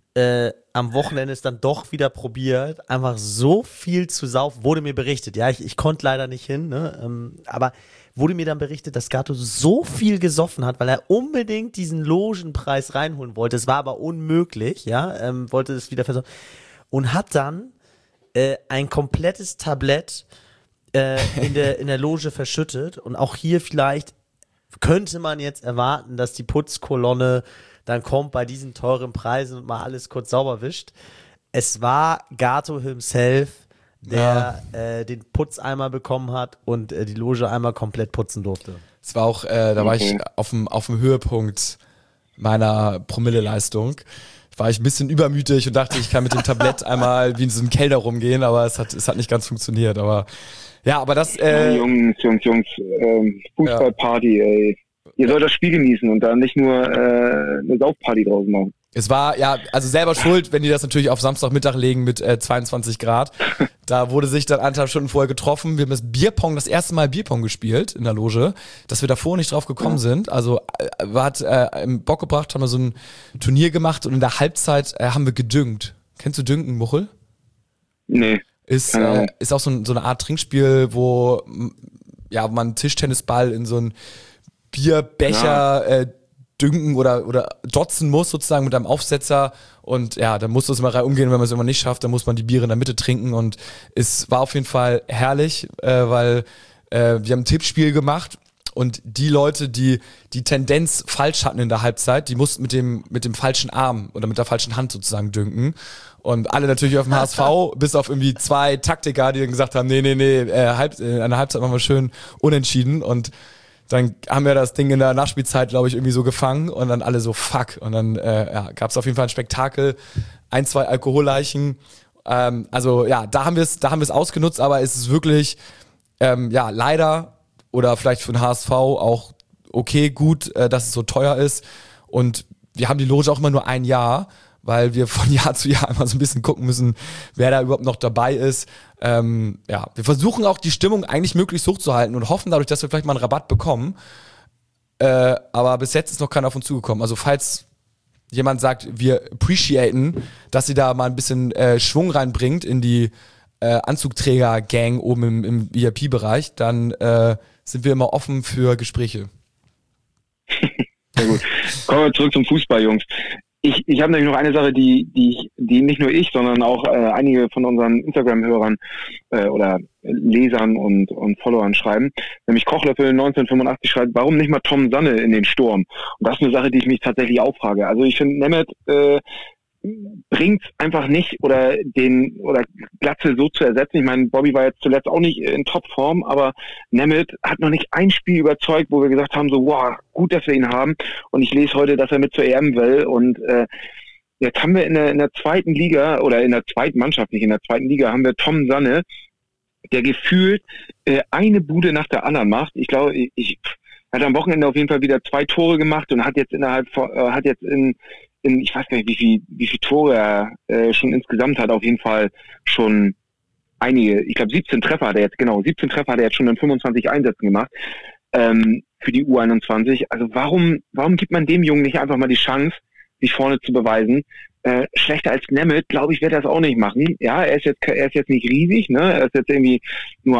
am Wochenende es dann doch wieder probiert, einfach so viel zu saufen. Wurde mir berichtet. Ja, ich konnte leider nicht hin, ne? Aber wurde mir dann berichtet, dass Gato so viel gesoffen hat, weil er unbedingt diesen Logenpreis reinholen wollte. Es war aber unmöglich, ja, wollte es wieder versorgen. Und hat dann ein komplettes Tablett in der Loge verschüttet. Und auch hier vielleicht könnte man jetzt erwarten, dass die Putzkolonne dann kommt bei diesen teuren Preisen und mal alles kurz sauber wischt. Es war Gato himself, der den Putzeimer bekommen hat und die Loge einmal komplett putzen durfte. Es war auch, da war ich auf dem Höhepunkt meiner Promille-Leistung. War ich ein bisschen übermütig und dachte, ich kann mit dem Tablett einmal wie in so einem Keller rumgehen, aber es hat nicht ganz funktioniert. Aber ja, aber das. Jungs, Fußballparty, ey. Ihr sollt das Spiel genießen und dann nicht nur eine Saufparty draus machen. Es war, ja, also selber schuld, wenn die das natürlich auf Samstagmittag legen mit 22 Grad. Da wurde sich dann 1,5 Stunden vorher getroffen. Wir haben das erste Mal Bierpong gespielt in der Loge, dass wir davor nicht drauf gekommen sind. Also hat im Bock gebracht, haben wir so ein Turnier gemacht und in der Halbzeit haben wir gedüngt. Kennst du Dünken, Muchel? Nee. Ist auch so eine Art Trinkspiel, wo man einen Tischtennisball in so einen Bierbecher dünken oder dotzen muss sozusagen mit einem Aufsetzer und ja, dann muss das immer umgehen, wenn man es immer nicht schafft, dann muss man die Biere in der Mitte trinken und es war auf jeden Fall herrlich, weil wir haben ein Tippspiel gemacht und die Leute, die Tendenz falsch hatten in der Halbzeit, die mussten mit dem falschen Arm oder mit der falschen Hand sozusagen dünken. Und alle natürlich auf dem HSV, bis auf irgendwie 2 Taktiker, die dann gesagt haben, nee, an der Halbzeit machen wir schön unentschieden. Und dann haben wir das Ding in der Nachspielzeit, glaube ich, irgendwie so gefangen und dann alle so fuck. Und dann gab es auf jeden Fall ein Spektakel, 1, 2 Alkoholleichen. Also ja, da haben wir es ausgenutzt, aber es ist wirklich, leider oder vielleicht für den HSV auch okay, gut, dass es so teuer ist. Und wir haben die Loge auch immer nur ein Jahr, weil wir von Jahr zu Jahr immer so ein bisschen gucken müssen, wer da überhaupt noch dabei ist. Wir versuchen auch die Stimmung eigentlich möglichst hochzuhalten und hoffen dadurch, dass wir vielleicht mal einen Rabatt bekommen. Aber bis jetzt ist noch keiner auf uns zugekommen. Also falls jemand sagt, wir appreciaten, dass sie da mal ein bisschen Schwung reinbringt in die Anzugträger-Gang oben im VIP-Bereich, dann sind wir immer offen für Gespräche. Sehr gut. Kommen wir zurück zum Fußball, Jungs. Ich habe nämlich noch eine Sache, die nicht nur ich, sondern auch einige von unseren Instagram-Hörern oder Lesern und Followern schreiben. Nämlich Kochlöffel 1985 schreibt, warum nicht mal Tom Sanne in den Sturm? Und das ist eine Sache, die ich mich tatsächlich auch frage. Also ich finde, Nemeth bringt einfach nicht oder Glatzel so zu ersetzen. Ich meine, Bobby war jetzt zuletzt auch nicht in Topform, aber Nemeth hat noch nicht ein Spiel überzeugt, wo wir gesagt haben, so, wow, gut, dass wir ihn haben. Und ich lese heute, dass er mit zur EM will. Und jetzt haben wir in der zweiten Liga oder in der zweiten Mannschaft, nicht in der zweiten Liga, haben wir Tom Sanne, der gefühlt eine Bude nach der anderen macht. Ich glaube, hat am Wochenende auf jeden Fall wieder 2 Tore gemacht und hat jetzt ich weiß gar nicht, wie viel Tore er schon insgesamt hat, auf jeden Fall schon einige, ich glaube 17 Treffer hat er jetzt schon in 25 Einsätzen gemacht für die U21. Also warum gibt man dem Jungen nicht einfach mal die Chance, sich vorne zu beweisen? Schlechter als Nemeth, glaube ich, wird er das auch nicht machen. Ja, er ist jetzt nicht riesig, ne? Er ist jetzt irgendwie nur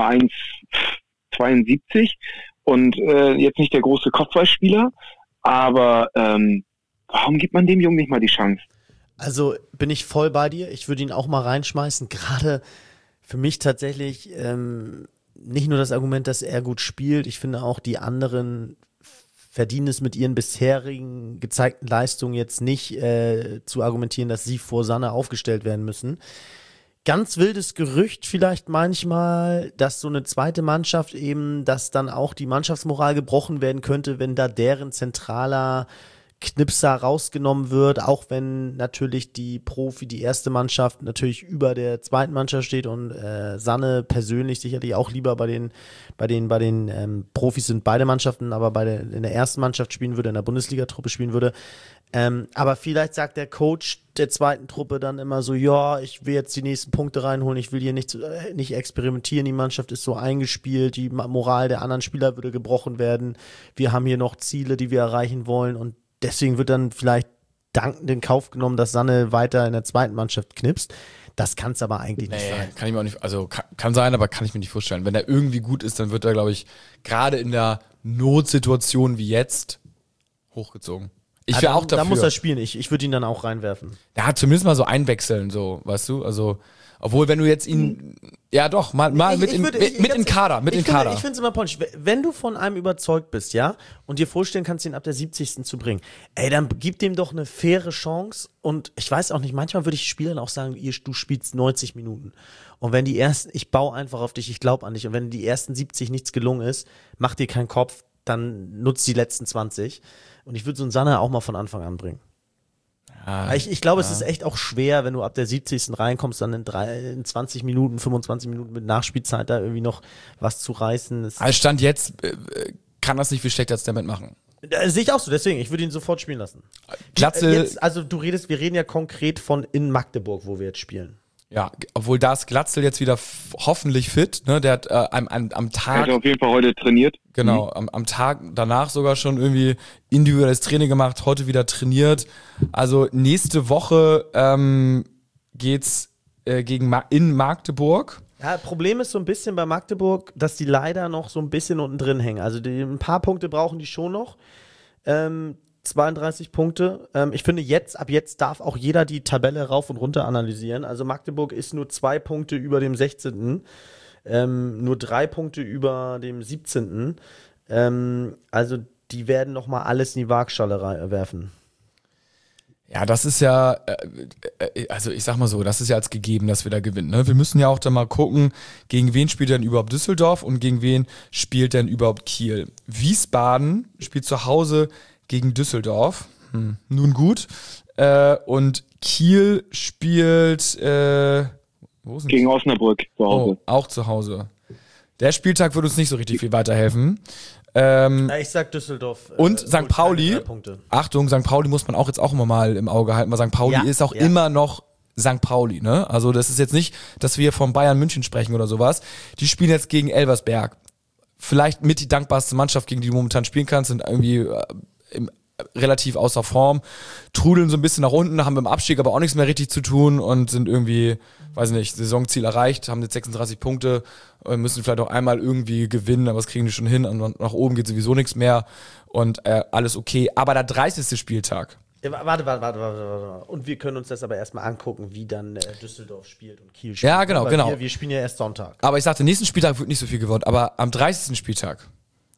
1,72 und jetzt nicht der große Kopfballspieler, aber warum gibt man dem Jungen nicht mal die Chance? Also bin ich voll bei dir. Ich würde ihn auch mal reinschmeißen. Gerade für mich tatsächlich nicht nur das Argument, dass er gut spielt. Ich finde auch, die anderen verdienen es mit ihren bisherigen gezeigten Leistungen jetzt nicht zu argumentieren, dass sie vor Sanne aufgestellt werden müssen. Ganz wildes Gerücht vielleicht manchmal, dass so eine zweite Mannschaft eben, dass dann auch die Mannschaftsmoral gebrochen werden könnte, wenn da deren zentraler Knipser rausgenommen wird, auch wenn natürlich die erste Mannschaft natürlich über der zweiten Mannschaft steht und Sanne persönlich sicherlich auch lieber bei den Profis sind beide Mannschaften, aber in der ersten Mannschaft spielen würde, in der Bundesliga-Truppe spielen würde. Aber vielleicht sagt der Coach der zweiten Truppe dann immer so, ja, ich will jetzt die nächsten Punkte reinholen, ich will hier nicht experimentieren, die Mannschaft ist so eingespielt, die Moral der anderen Spieler würde gebrochen werden, wir haben hier noch Ziele, die wir erreichen wollen und deswegen wird dann vielleicht dankend in Kauf genommen, dass Sanne weiter in der zweiten Mannschaft knipst. Das kann es aber eigentlich nicht sein. Kann ich mir auch nicht, also kann sein, aber kann ich mir nicht vorstellen. Wenn er irgendwie gut ist, dann wird er, glaube ich, gerade in der Notsituation wie jetzt hochgezogen. Ich wäre auch dafür. Da muss er spielen, ich würde ihn dann auch reinwerfen. Ja, zumindest mal so einwechseln, so, weißt du, also obwohl, wenn du jetzt ihn, ja doch, mal mit in Kader. Ich finde es immer punch. Wenn du von einem überzeugt bist, ja, und dir vorstellen kannst, ihn ab der 70. zu bringen, ey, dann gib dem doch eine faire Chance. Und ich weiß auch nicht, manchmal würde ich Spielern auch sagen, du spielst 90 Minuten. Und wenn ich baue einfach auf dich, ich glaube an dich. Und wenn die ersten 70 nichts gelungen ist, mach dir keinen Kopf, dann nutzt die letzten 20. Und ich würde so einen Sanne auch mal von Anfang an bringen. Ja, ich glaube, es ist echt auch schwer, wenn du ab der 70. reinkommst, dann in 20 Minuten, 25 Minuten mit Nachspielzeit da irgendwie noch was zu reißen. Als Stand jetzt kann das nicht viel schlechter als der mitmachen. Sehe ich auch so, deswegen, ich würde ihn sofort spielen lassen. Glatzel. Wir reden ja konkret von in Magdeburg, wo wir jetzt spielen. Ja, obwohl da ist Glatzel jetzt wieder hoffentlich fit, ne? Der hat am Tag. Er hat auf jeden Fall heute trainiert. Genau, am Tag danach sogar schon irgendwie individuelles Training gemacht, heute wieder trainiert. Also nächste Woche geht's in Magdeburg. Ja, Problem ist so ein bisschen bei Magdeburg, dass die leider noch so ein bisschen unten drin hängen. Also ein paar Punkte brauchen die schon noch. 32 Punkte. Ich finde, ab jetzt darf auch jeder die Tabelle rauf und runter analysieren. Also Magdeburg ist nur 2 Punkte über dem 16., nur 3 Punkte über dem 17. Also die werden nochmal alles in die Waagschale werfen. Ja, das ist ja, also ich sag mal so, das ist ja als gegeben, dass wir da gewinnen. Ne? Wir müssen ja auch dann mal gucken, gegen wen spielt denn überhaupt Düsseldorf und gegen wen spielt denn überhaupt Kiel. Wiesbaden spielt zu Hause gegen Düsseldorf. Nun gut. Und Kiel spielt wo sind gegen Osnabrück zu Hause. Oh, auch zu Hause. Der Spieltag wird uns nicht so richtig viel weiterhelfen. Ich sag Düsseldorf. Und St. Pauli, Achtung, St. Pauli muss man auch jetzt auch immer mal im Auge halten, weil St. Pauli ist auch immer noch St. Pauli, ne? Also das ist jetzt nicht, dass wir von Bayern München sprechen oder sowas. Die spielen jetzt gegen Elversberg. Vielleicht mit die dankbarste Mannschaft, gegen die du momentan spielen kannst, sind irgendwie relativ außer Form, trudeln so ein bisschen nach unten, haben im Abstieg aber auch nichts mehr richtig zu tun und sind irgendwie, weiß nicht, Saisonziel erreicht, haben jetzt 36 Punkte, müssen vielleicht auch einmal irgendwie gewinnen, aber das kriegen die schon hin und nach oben geht sowieso nichts mehr und alles okay. Aber der 30. Spieltag. Warte. Und wir können uns das aber erstmal angucken, wie dann Düsseldorf spielt und Kiel spielt. Ja, genau. Wir spielen ja erst Sonntag. Aber ich sagte, nächsten Spieltag wird nicht so viel gewonnen, aber am 30. Spieltag,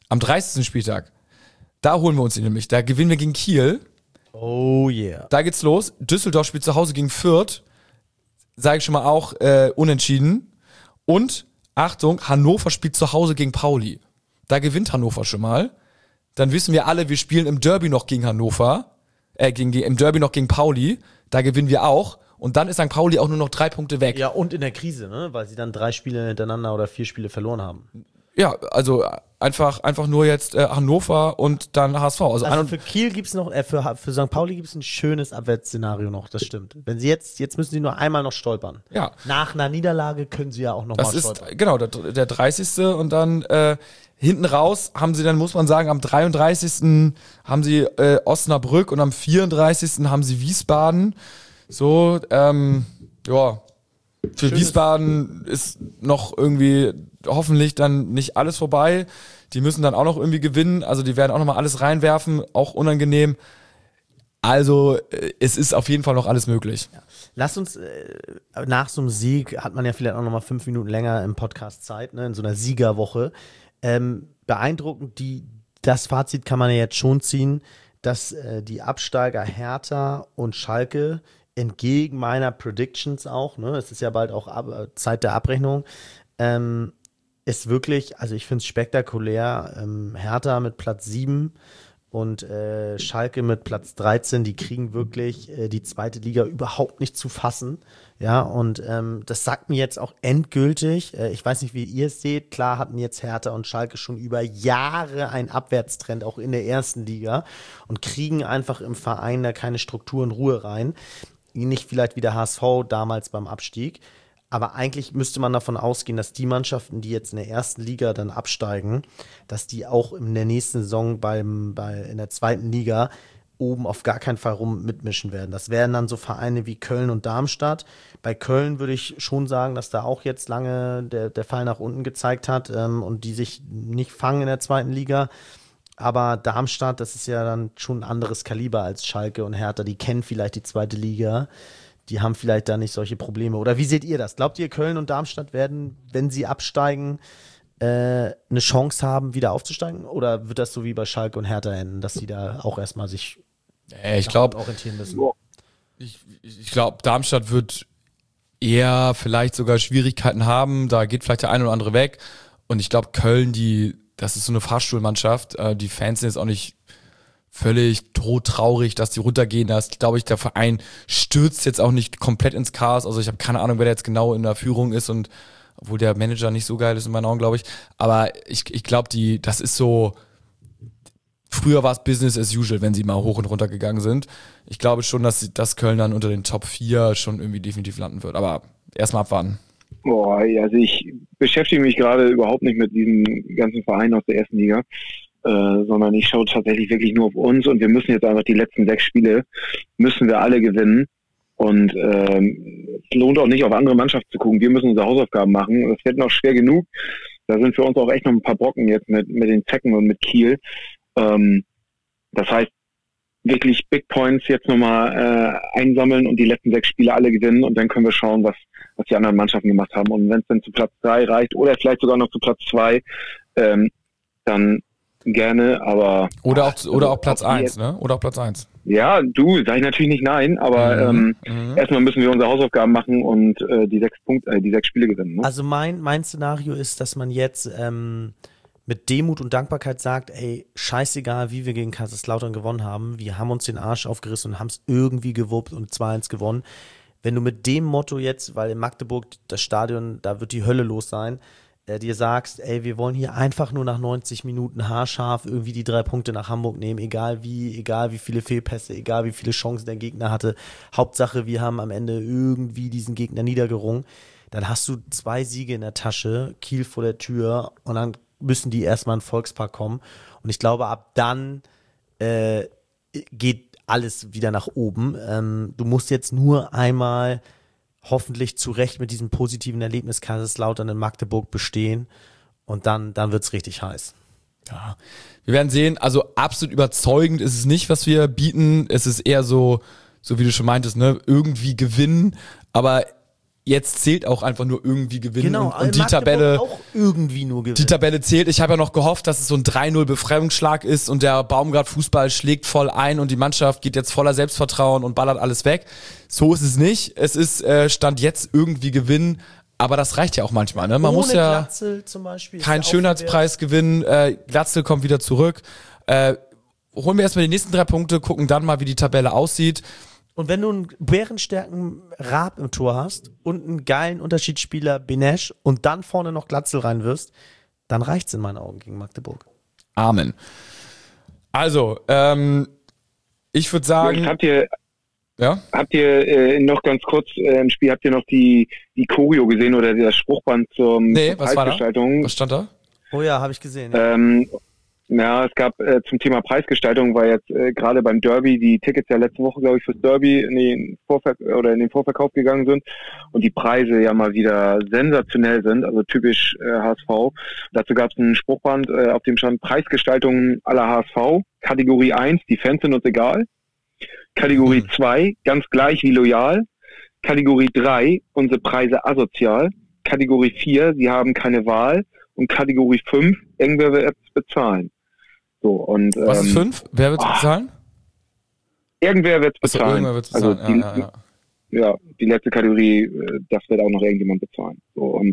da holen wir uns ihn nämlich. Da gewinnen wir gegen Kiel. Oh yeah. Da geht's los. Düsseldorf spielt zu Hause gegen Fürth. Sage ich schon mal auch unentschieden. Und, Achtung, Hannover spielt zu Hause gegen Pauli. Da gewinnt Hannover schon mal. Dann wissen wir alle, wir spielen im Derby noch gegen Hannover. Im Derby noch gegen Pauli. Da gewinnen wir auch. Und dann ist St. Pauli auch nur noch 3 Punkte weg. Ja, und in der Krise, ne? Weil sie dann 3 Spiele hintereinander oder 4 Spiele verloren haben. Ja, also einfach nur jetzt Hannover und dann HSV. Also für Kiel gibt's noch, für St. Pauli gibt's ein schönes Abwärtsszenario noch, das stimmt. Wenn sie jetzt müssen sie nur einmal noch stolpern. Ja. Nach einer Niederlage können sie ja auch noch mal stolpern. Das ist, genau, der 30. Und dann hinten raus haben sie dann, muss man sagen, am 33. haben sie Osnabrück und am 34. haben sie Wiesbaden. So, ja. Für Wiesbaden ist noch irgendwie hoffentlich dann nicht alles vorbei. Die müssen dann auch noch irgendwie gewinnen. Also die werden auch nochmal alles reinwerfen. Auch unangenehm. Also es ist auf jeden Fall noch alles möglich. Ja. Lass uns, nach so einem Sieg hat man ja vielleicht auch nochmal 5 Minuten länger im Podcast Zeit, ne, in so einer Siegerwoche. Beeindruckend, das Fazit kann man ja jetzt schon ziehen, dass die Absteiger Hertha und Schalke entgegen meiner Predictions auch, ne, es ist ja bald auch Zeit der Abrechnung, ist wirklich, also ich finde es spektakulär, Hertha mit Platz 7 und Schalke mit Platz 13, die kriegen wirklich die zweite Liga überhaupt nicht zu fassen, ja, und das sagt mir jetzt auch endgültig, ich weiß nicht, wie ihr es seht, klar hatten jetzt Hertha und Schalke schon über Jahre einen Abwärtstrend, auch in der ersten Liga und kriegen einfach im Verein da keine Struktur und Ruhe rein. Nicht vielleicht wie der HSV damals beim Abstieg, aber eigentlich müsste man davon ausgehen, dass die Mannschaften, die jetzt in der ersten Liga dann absteigen, dass die auch in der nächsten Saison in der zweiten Liga oben auf gar keinen Fall mitmischen werden. Das wären dann so Vereine wie Köln und Darmstadt. Bei Köln würde ich schon sagen, dass da auch jetzt lange der Fall nach unten gezeigt hat und die sich nicht fangen in der zweiten Liga. Aber Darmstadt, das ist ja dann schon ein anderes Kaliber als Schalke und Hertha. Die kennen vielleicht die zweite Liga. Die haben vielleicht da nicht solche Probleme. Oder wie seht ihr das? Glaubt ihr, Köln und Darmstadt werden, wenn sie absteigen, eine Chance haben, wieder aufzusteigen? Oder wird das so wie bei Schalke und Hertha enden, dass sie da auch erstmal sich orientieren müssen? Ich glaube, Darmstadt wird eher vielleicht sogar Schwierigkeiten haben. Da geht vielleicht der eine oder andere weg. Und ich glaube, Köln, das ist so eine Fahrstuhlmannschaft. Die Fans sind jetzt auch nicht völlig todtraurig, dass die runtergehen. Da ist, glaube ich, der Verein stürzt jetzt auch nicht komplett ins Chaos. Also ich habe keine Ahnung, wer da jetzt genau in der Führung ist und obwohl der Manager nicht so geil ist in meinen Augen, glaube ich. Aber ich glaube, das ist so, früher war es Business as usual, wenn sie mal hoch und runter gegangen sind. Ich glaube schon, dass Köln dann unter den Top 4 schon irgendwie definitiv landen wird. Aber erstmal abwarten. Boah, also ich beschäftige mich gerade überhaupt nicht mit diesen ganzen Vereinen aus der ersten Liga, sondern ich schaue tatsächlich wirklich nur auf uns und wir müssen jetzt einfach die letzten 6 Spiele, müssen wir alle gewinnen und es lohnt auch nicht auf andere Mannschaften zu gucken, wir müssen unsere Hausaufgaben machen, es wird noch schwer genug, da sind für uns auch echt noch ein paar Brocken jetzt mit den Zecken und mit Kiel, das heißt, wirklich Big Points jetzt nochmal einsammeln und die letzten 6 Spiele alle gewinnen und dann können wir schauen, was die anderen Mannschaften gemacht haben. Und wenn es dann zu Platz 3 reicht oder vielleicht sogar noch zu Platz 2, dann gerne, aber... Oder auch Platz 1, ne? Oder auch Platz 1. Ja, sag ich natürlich nicht nein, aber erstmal müssen wir unsere Hausaufgaben machen und die 6 Spiele gewinnen. Ne? Also mein Szenario ist, dass man jetzt mit Demut und Dankbarkeit sagt, ey, scheißegal, wie wir gegen Kaiserslautern gewonnen haben, wir haben uns den Arsch aufgerissen und haben es irgendwie gewuppt und 2-1 gewonnen. Wenn du mit dem Motto jetzt, weil in Magdeburg das Stadion, da wird die Hölle los sein, dir sagst, ey, wir wollen hier einfach nur nach 90 Minuten haarscharf irgendwie die 3 Punkte nach Hamburg nehmen, egal wie viele Fehlpässe, egal wie viele Chancen der Gegner hatte. Hauptsache, wir haben am Ende irgendwie diesen Gegner niedergerungen. Dann hast du 2 Siege in der Tasche, Kiel vor der Tür und dann müssen die erstmal in den Volkspark kommen. Und ich glaube, ab dann geht alles wieder nach oben. Du musst jetzt nur einmal hoffentlich zu Recht mit diesem positiven Erlebnis Kaiserslautern in Magdeburg bestehen und dann wird's richtig heiß. Ja, wir werden sehen. Also absolut überzeugend ist es nicht, was wir bieten. Es ist eher so wie du schon meintest, ne, irgendwie gewinnen, aber jetzt zählt auch einfach nur irgendwie gewinnen. Genau, und die Tabelle auch irgendwie nur gewinnen. Die Tabelle zählt. Ich habe ja noch gehofft, dass es so ein 3-0 Befreiungsschlag ist und der Baumgart-Fußball schlägt voll ein und die Mannschaft geht jetzt voller Selbstvertrauen und ballert alles weg. So ist es nicht. Es ist Stand jetzt irgendwie gewinnen, aber das reicht ja auch manchmal. Ne? Man Ohne muss ja Glatzel zum Beispiel keinen Schönheitspreis gewinnen. Glatzel kommt wieder zurück. Holen wir erstmal die nächsten 3 Punkte, gucken dann mal, wie die Tabelle aussieht. Und wenn du einen bärenstarken Raab im Tor hast und einen geilen Unterschiedsspieler Benesch und dann vorne noch Glatzel reinwirfst, dann reicht's in meinen Augen gegen Magdeburg. Amen. Also, ich würde sagen... Habt ihr noch ganz kurz im Spiel, habt ihr noch die Choreo gesehen oder das Spruchband zur Preisgestaltung? Was stand da? Oh ja, habe ich gesehen. Ja, es gab zum Thema Preisgestaltung, weil jetzt gerade beim Derby die Tickets ja letzte Woche, glaube ich, fürs Derby in den Vorverkauf gegangen sind und die Preise ja mal wieder sensationell sind, also typisch HSV. Dazu gab es ein Spruchband, auf dem stand Preisgestaltung à la HSV, Kategorie 1, die Fans sind uns egal, Kategorie 2, ganz gleich wie loyal, Kategorie 3, unsere Preise asozial, Kategorie 4, sie haben keine Wahl und Kategorie 5, irgendwer wird es bezahlen. So, und, was ist 5? Wer wird es bezahlen? Irgendwer wird es bezahlen. Irgendwer wird's bezahlen. Also die letzte Kategorie, das wird auch noch irgendjemand bezahlen. So, und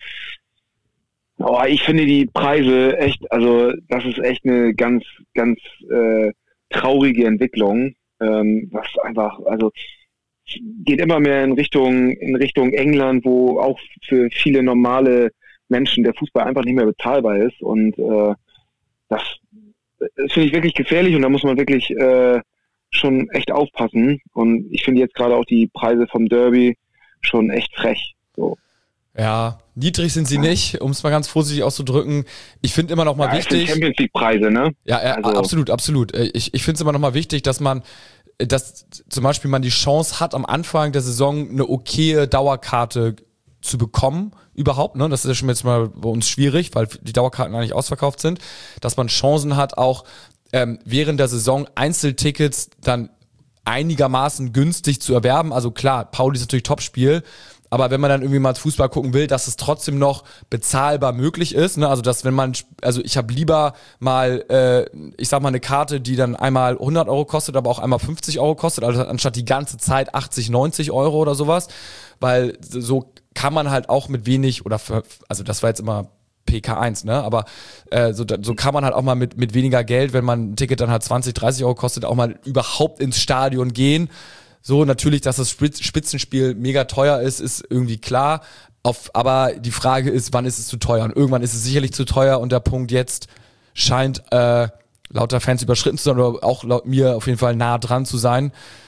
ich finde die Preise echt, also das ist echt eine ganz, ganz traurige Entwicklung, was einfach, also geht immer mehr in Richtung England, wo auch für viele normale Menschen der Fußball einfach nicht mehr bezahlbar ist und das finde ich wirklich gefährlich und da muss man wirklich schon echt aufpassen und ich finde jetzt gerade auch die Preise vom Derby schon echt frech. So. Ja, niedrig sind sie nicht, um es mal ganz vorsichtig auszudrücken. Ich finde immer noch mal wichtig... Champions League Preise, ne? Ja, also. Absolut. Ich finde es immer noch mal wichtig, dass zum Beispiel man die Chance hat, am Anfang der Saison eine okaye Dauerkarte zu bekommen überhaupt, ne? Das ist ja schon jetzt mal bei uns schwierig, weil die Dauerkarten eigentlich ausverkauft sind, dass man Chancen hat, auch während der Saison Einzeltickets dann einigermaßen günstig zu erwerben. Also klar, Pauli ist natürlich Topspiel, aber wenn man dann irgendwie mal Fußball gucken will, dass es trotzdem noch bezahlbar möglich ist, ne? Also dass ich habe lieber mal, ich sag mal eine Karte, die dann einmal 100 Euro kostet, aber auch einmal 50 Euro kostet, also anstatt die ganze Zeit 80, 90 Euro oder sowas, weil so kann man halt auch mit wenig also das war jetzt immer PK1, ne? Aber so kann man halt auch mal mit weniger Geld, wenn man ein Ticket dann halt 20, 30 Euro kostet, auch mal überhaupt ins Stadion gehen. So, natürlich, dass das Spitzenspiel mega teuer ist irgendwie klar. Aber die Frage ist, wann ist es zu teuer? Und irgendwann ist es sicherlich zu teuer und der Punkt jetzt scheint laut der Fans überschritten zu sein oder auch laut mir auf jeden Fall nah dran zu sein.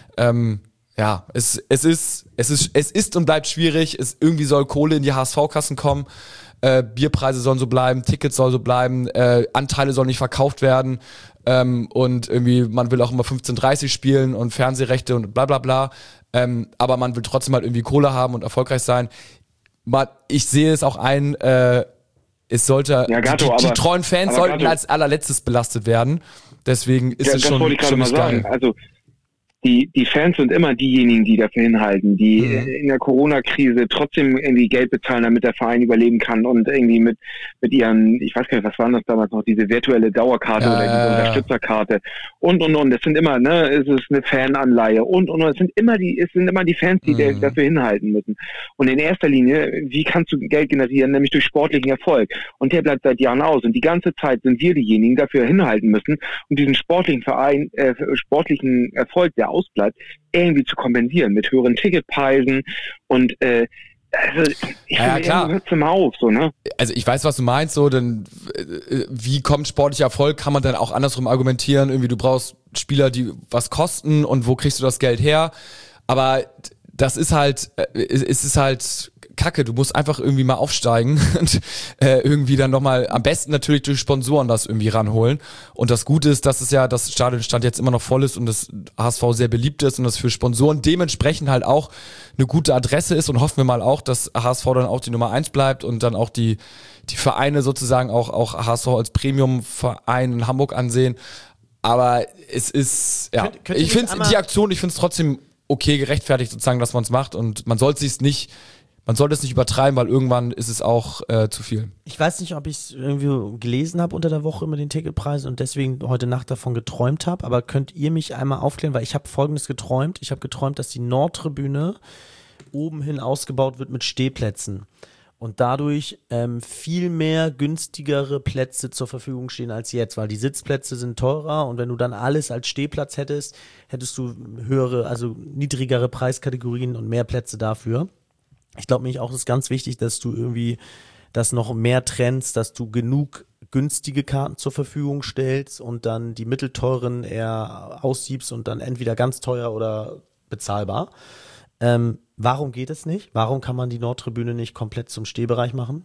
Es ist und bleibt schwierig. Irgendwie soll Kohle in die HSV-Kassen kommen. Bierpreise sollen so bleiben, Tickets sollen so bleiben, Anteile sollen nicht verkauft werden und irgendwie, man will auch immer 15:30 spielen und Fernsehrechte und bla bla bla, aber man will trotzdem halt irgendwie Kohle haben und erfolgreich sein. Ich sehe es auch ein, es sollte, die treuen Fans sollten als allerletztes belastet werden Deswegen ist es das schon, wollte ich gerade schon mal nicht sagen. geil. Also die Fans sind immer diejenigen, die dafür hinhalten, die in der Corona-Krise trotzdem irgendwie Geld bezahlen, damit der Verein überleben kann und irgendwie mit ihren, ich weiß gar nicht, was waren das damals noch, diese virtuelle Dauerkarte oder diese Unterstützerkarte und. Das sind immer, ne, es ist eine Fananleihe und. Es sind immer die Fans, die dafür hinhalten müssen. Und in erster Linie, wie kannst du Geld generieren? Nämlich durch sportlichen Erfolg. Und der bleibt seit Jahren aus. Und die ganze Zeit sind wir diejenigen, die dafür hinhalten müssen, um diesen sportlichen Erfolg, der ausbleibt, irgendwie zu kompensieren mit höheren Ticketpreisen und also ich finde, klar. Hört mal auf, so, ne? Also ich weiß, was du meinst, so, denn wie kommt sportlicher Erfolg, kann man dann auch andersrum argumentieren, irgendwie du brauchst Spieler, die was kosten und wo kriegst du das Geld her, aber das ist halt, es ist halt Kacke, du musst einfach irgendwie mal aufsteigen und irgendwie dann nochmal, am besten natürlich durch Sponsoren das irgendwie ranholen. Und das Gute ist, dass es ja, das Stadionstand jetzt immer noch voll ist und das HSV sehr beliebt ist und das für Sponsoren dementsprechend halt auch eine gute Adresse ist und hoffen wir mal auch, dass HSV dann auch die Nummer 1 bleibt und dann auch die Vereine sozusagen auch HSV als Premium-Verein in Hamburg ansehen. Aber es ist, ja, ich finde die Aktion, ich finde es trotzdem okay, gerechtfertigt sozusagen, dass man es macht und man sollte es nicht übertreiben, weil irgendwann ist es auch zu viel. Ich weiß nicht, ob ich es irgendwie gelesen habe unter der Woche mit den Ticketpreisen und deswegen heute Nacht davon geträumt habe, aber könnt ihr mich einmal aufklären, weil ich habe Folgendes geträumt. Ich habe geträumt, dass die Nordtribüne oben hin ausgebaut wird mit Stehplätzen und dadurch viel mehr günstigere Plätze zur Verfügung stehen als jetzt, weil die Sitzplätze sind teurer und wenn du dann alles als Stehplatz hättest du höhere, also niedrigere Preiskategorien und mehr Plätze dafür. Ich glaube nämlich auch, es ist ganz wichtig, dass du irgendwie das noch mehr trennst, dass du genug günstige Karten zur Verfügung stellst und dann die mittelteuren eher aussiebst und dann entweder ganz teuer oder bezahlbar. Warum geht es nicht? Warum kann man die Nordtribüne nicht komplett zum Stehbereich machen?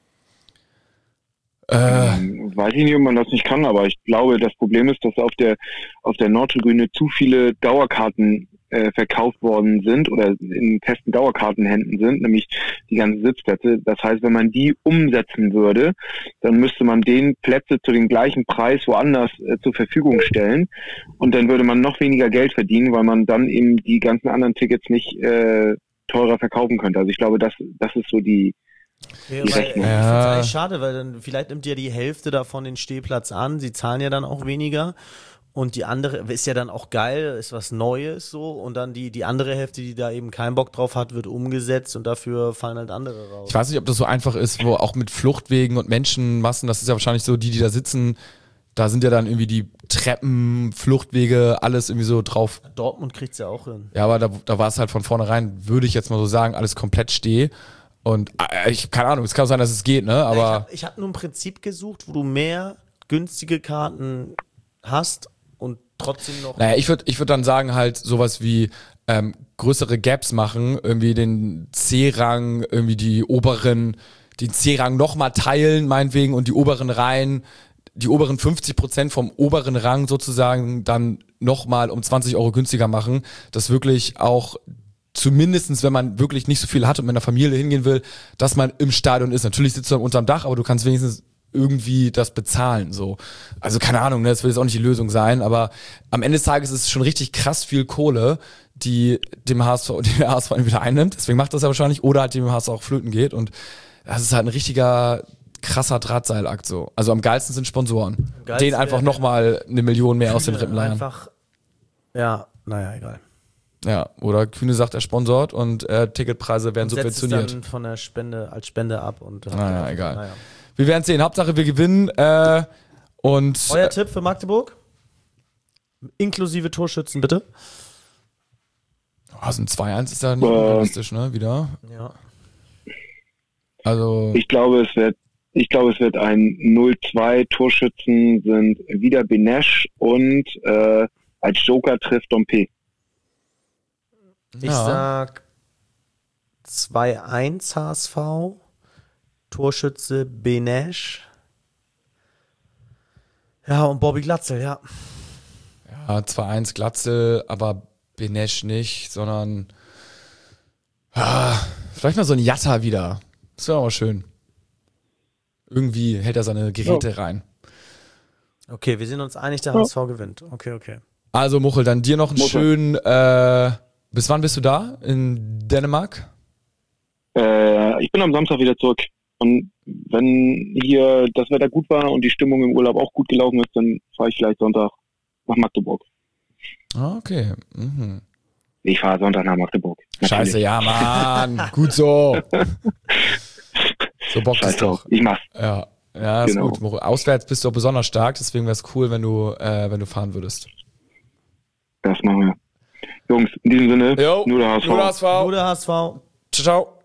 Weiß ich nicht, ob man das nicht kann, aber ich glaube, das Problem ist, dass auf der Nordtribüne zu viele Dauerkarten verkauft worden sind oder in festen Dauerkartenhänden sind, nämlich die ganzen Sitzplätze. Das heißt, wenn man die umsetzen würde, dann müsste man den Plätze zu dem gleichen Preis woanders zur Verfügung stellen und dann würde man noch weniger Geld verdienen, weil man dann eben die ganzen anderen Tickets nicht teurer verkaufen könnte. Also ich glaube, das ist so die Rechnung. Ich finde es eigentlich schade, weil dann vielleicht nimmt ja die Hälfte davon den Stehplatz an, sie zahlen ja dann auch weniger. Und die andere ist ja dann auch geil, ist was Neues so und dann die andere Hälfte, die da eben keinen Bock drauf hat, wird umgesetzt und dafür fallen halt andere raus. Ich weiß nicht, ob das so einfach ist, wo auch mit Fluchtwegen und Menschenmassen, das ist ja wahrscheinlich so, die da sitzen, da sind ja dann irgendwie die Treppen, Fluchtwege, alles irgendwie so drauf. Dortmund kriegt's ja auch hin. Ja, aber da war es halt von vornherein, würde ich jetzt mal so sagen, alles komplett steh. Und keine Ahnung, es kann sein, dass es geht, ne? Aber ich hab nur ein Prinzip gesucht, wo du mehr günstige Karten hast und trotzdem noch. Naja, ich würd dann sagen, halt sowas wie größere Gaps machen, irgendwie den C-Rang, irgendwie den C-Rang nochmal teilen, meinetwegen, und die oberen Reihen, die oberen 50% vom oberen Rang sozusagen dann nochmal um 20 Euro günstiger machen, das wirklich auch zumindestens, wenn man wirklich nicht so viel hat und mit einer Familie hingehen will, dass man im Stadion ist. Natürlich sitzt du dann unterm Dach, aber du kannst wenigstens irgendwie das bezahlen, so. Also keine Ahnung, ne, das wird jetzt auch nicht die Lösung sein, aber am Ende des Tages ist es schon richtig krass viel Kohle, die der HSV entweder einnimmt, deswegen macht das ja wahrscheinlich, oder halt dem HSV auch flöten geht und das ist halt ein richtiger krasser Drahtseilakt so. Also am geilsten sind Sponsoren. Denen einfach nochmal 1 Million mehr aus den Rippen leiern. Ja, naja, egal. Ja, oder Kühne sagt, er sponsort und Ticketpreise werden subventioniert. Setzt es dann von der Spende als Spende ab. Und naja, egal. Naja. Wir werden sehen. Hauptsache, wir gewinnen. Und euer Tipp für Magdeburg? Inklusive Torschützen, bitte. Also ein 2-1 ist ja nicht realistisch, ne? Wieder. Ja. Also Ich glaube, es wird ein 0-2. Torschützen sind wieder Benesch und als Joker trifft Dompe. Ich sag 2-1 HSV, Torschütze Benesch. Ja, und Bobby Glatzel, ja. Ja, 2-1 Glatzel, aber Benesch nicht, sondern vielleicht mal so ein Jatta wieder. Das wäre auch schön. Irgendwie hält er seine Geräte rein. Okay, wir sind uns einig, der HSV gewinnt. Okay. Also Muchel, dann dir noch einen schönen, bis wann bist du da in Dänemark? Ich bin am Samstag wieder zurück. Und wenn hier das Wetter gut war und die Stimmung im Urlaub auch gut gelaufen ist, dann fahre ich vielleicht Sonntag nach Magdeburg. Okay. Mhm. Ich fahre Sonntag nach Magdeburg. Natürlich. Scheiße, ja, Mann. Gut so. So bockt es doch. Ich mach's. Ja, ist Genau. gut. Auswärts bist du auch besonders stark, deswegen wäre es cool, wenn du fahren würdest. Das machen wir. Jungs, in diesem Sinne, Jo, nur der HSV. Nur der HSV. Gute HSV. Ciao, ciao.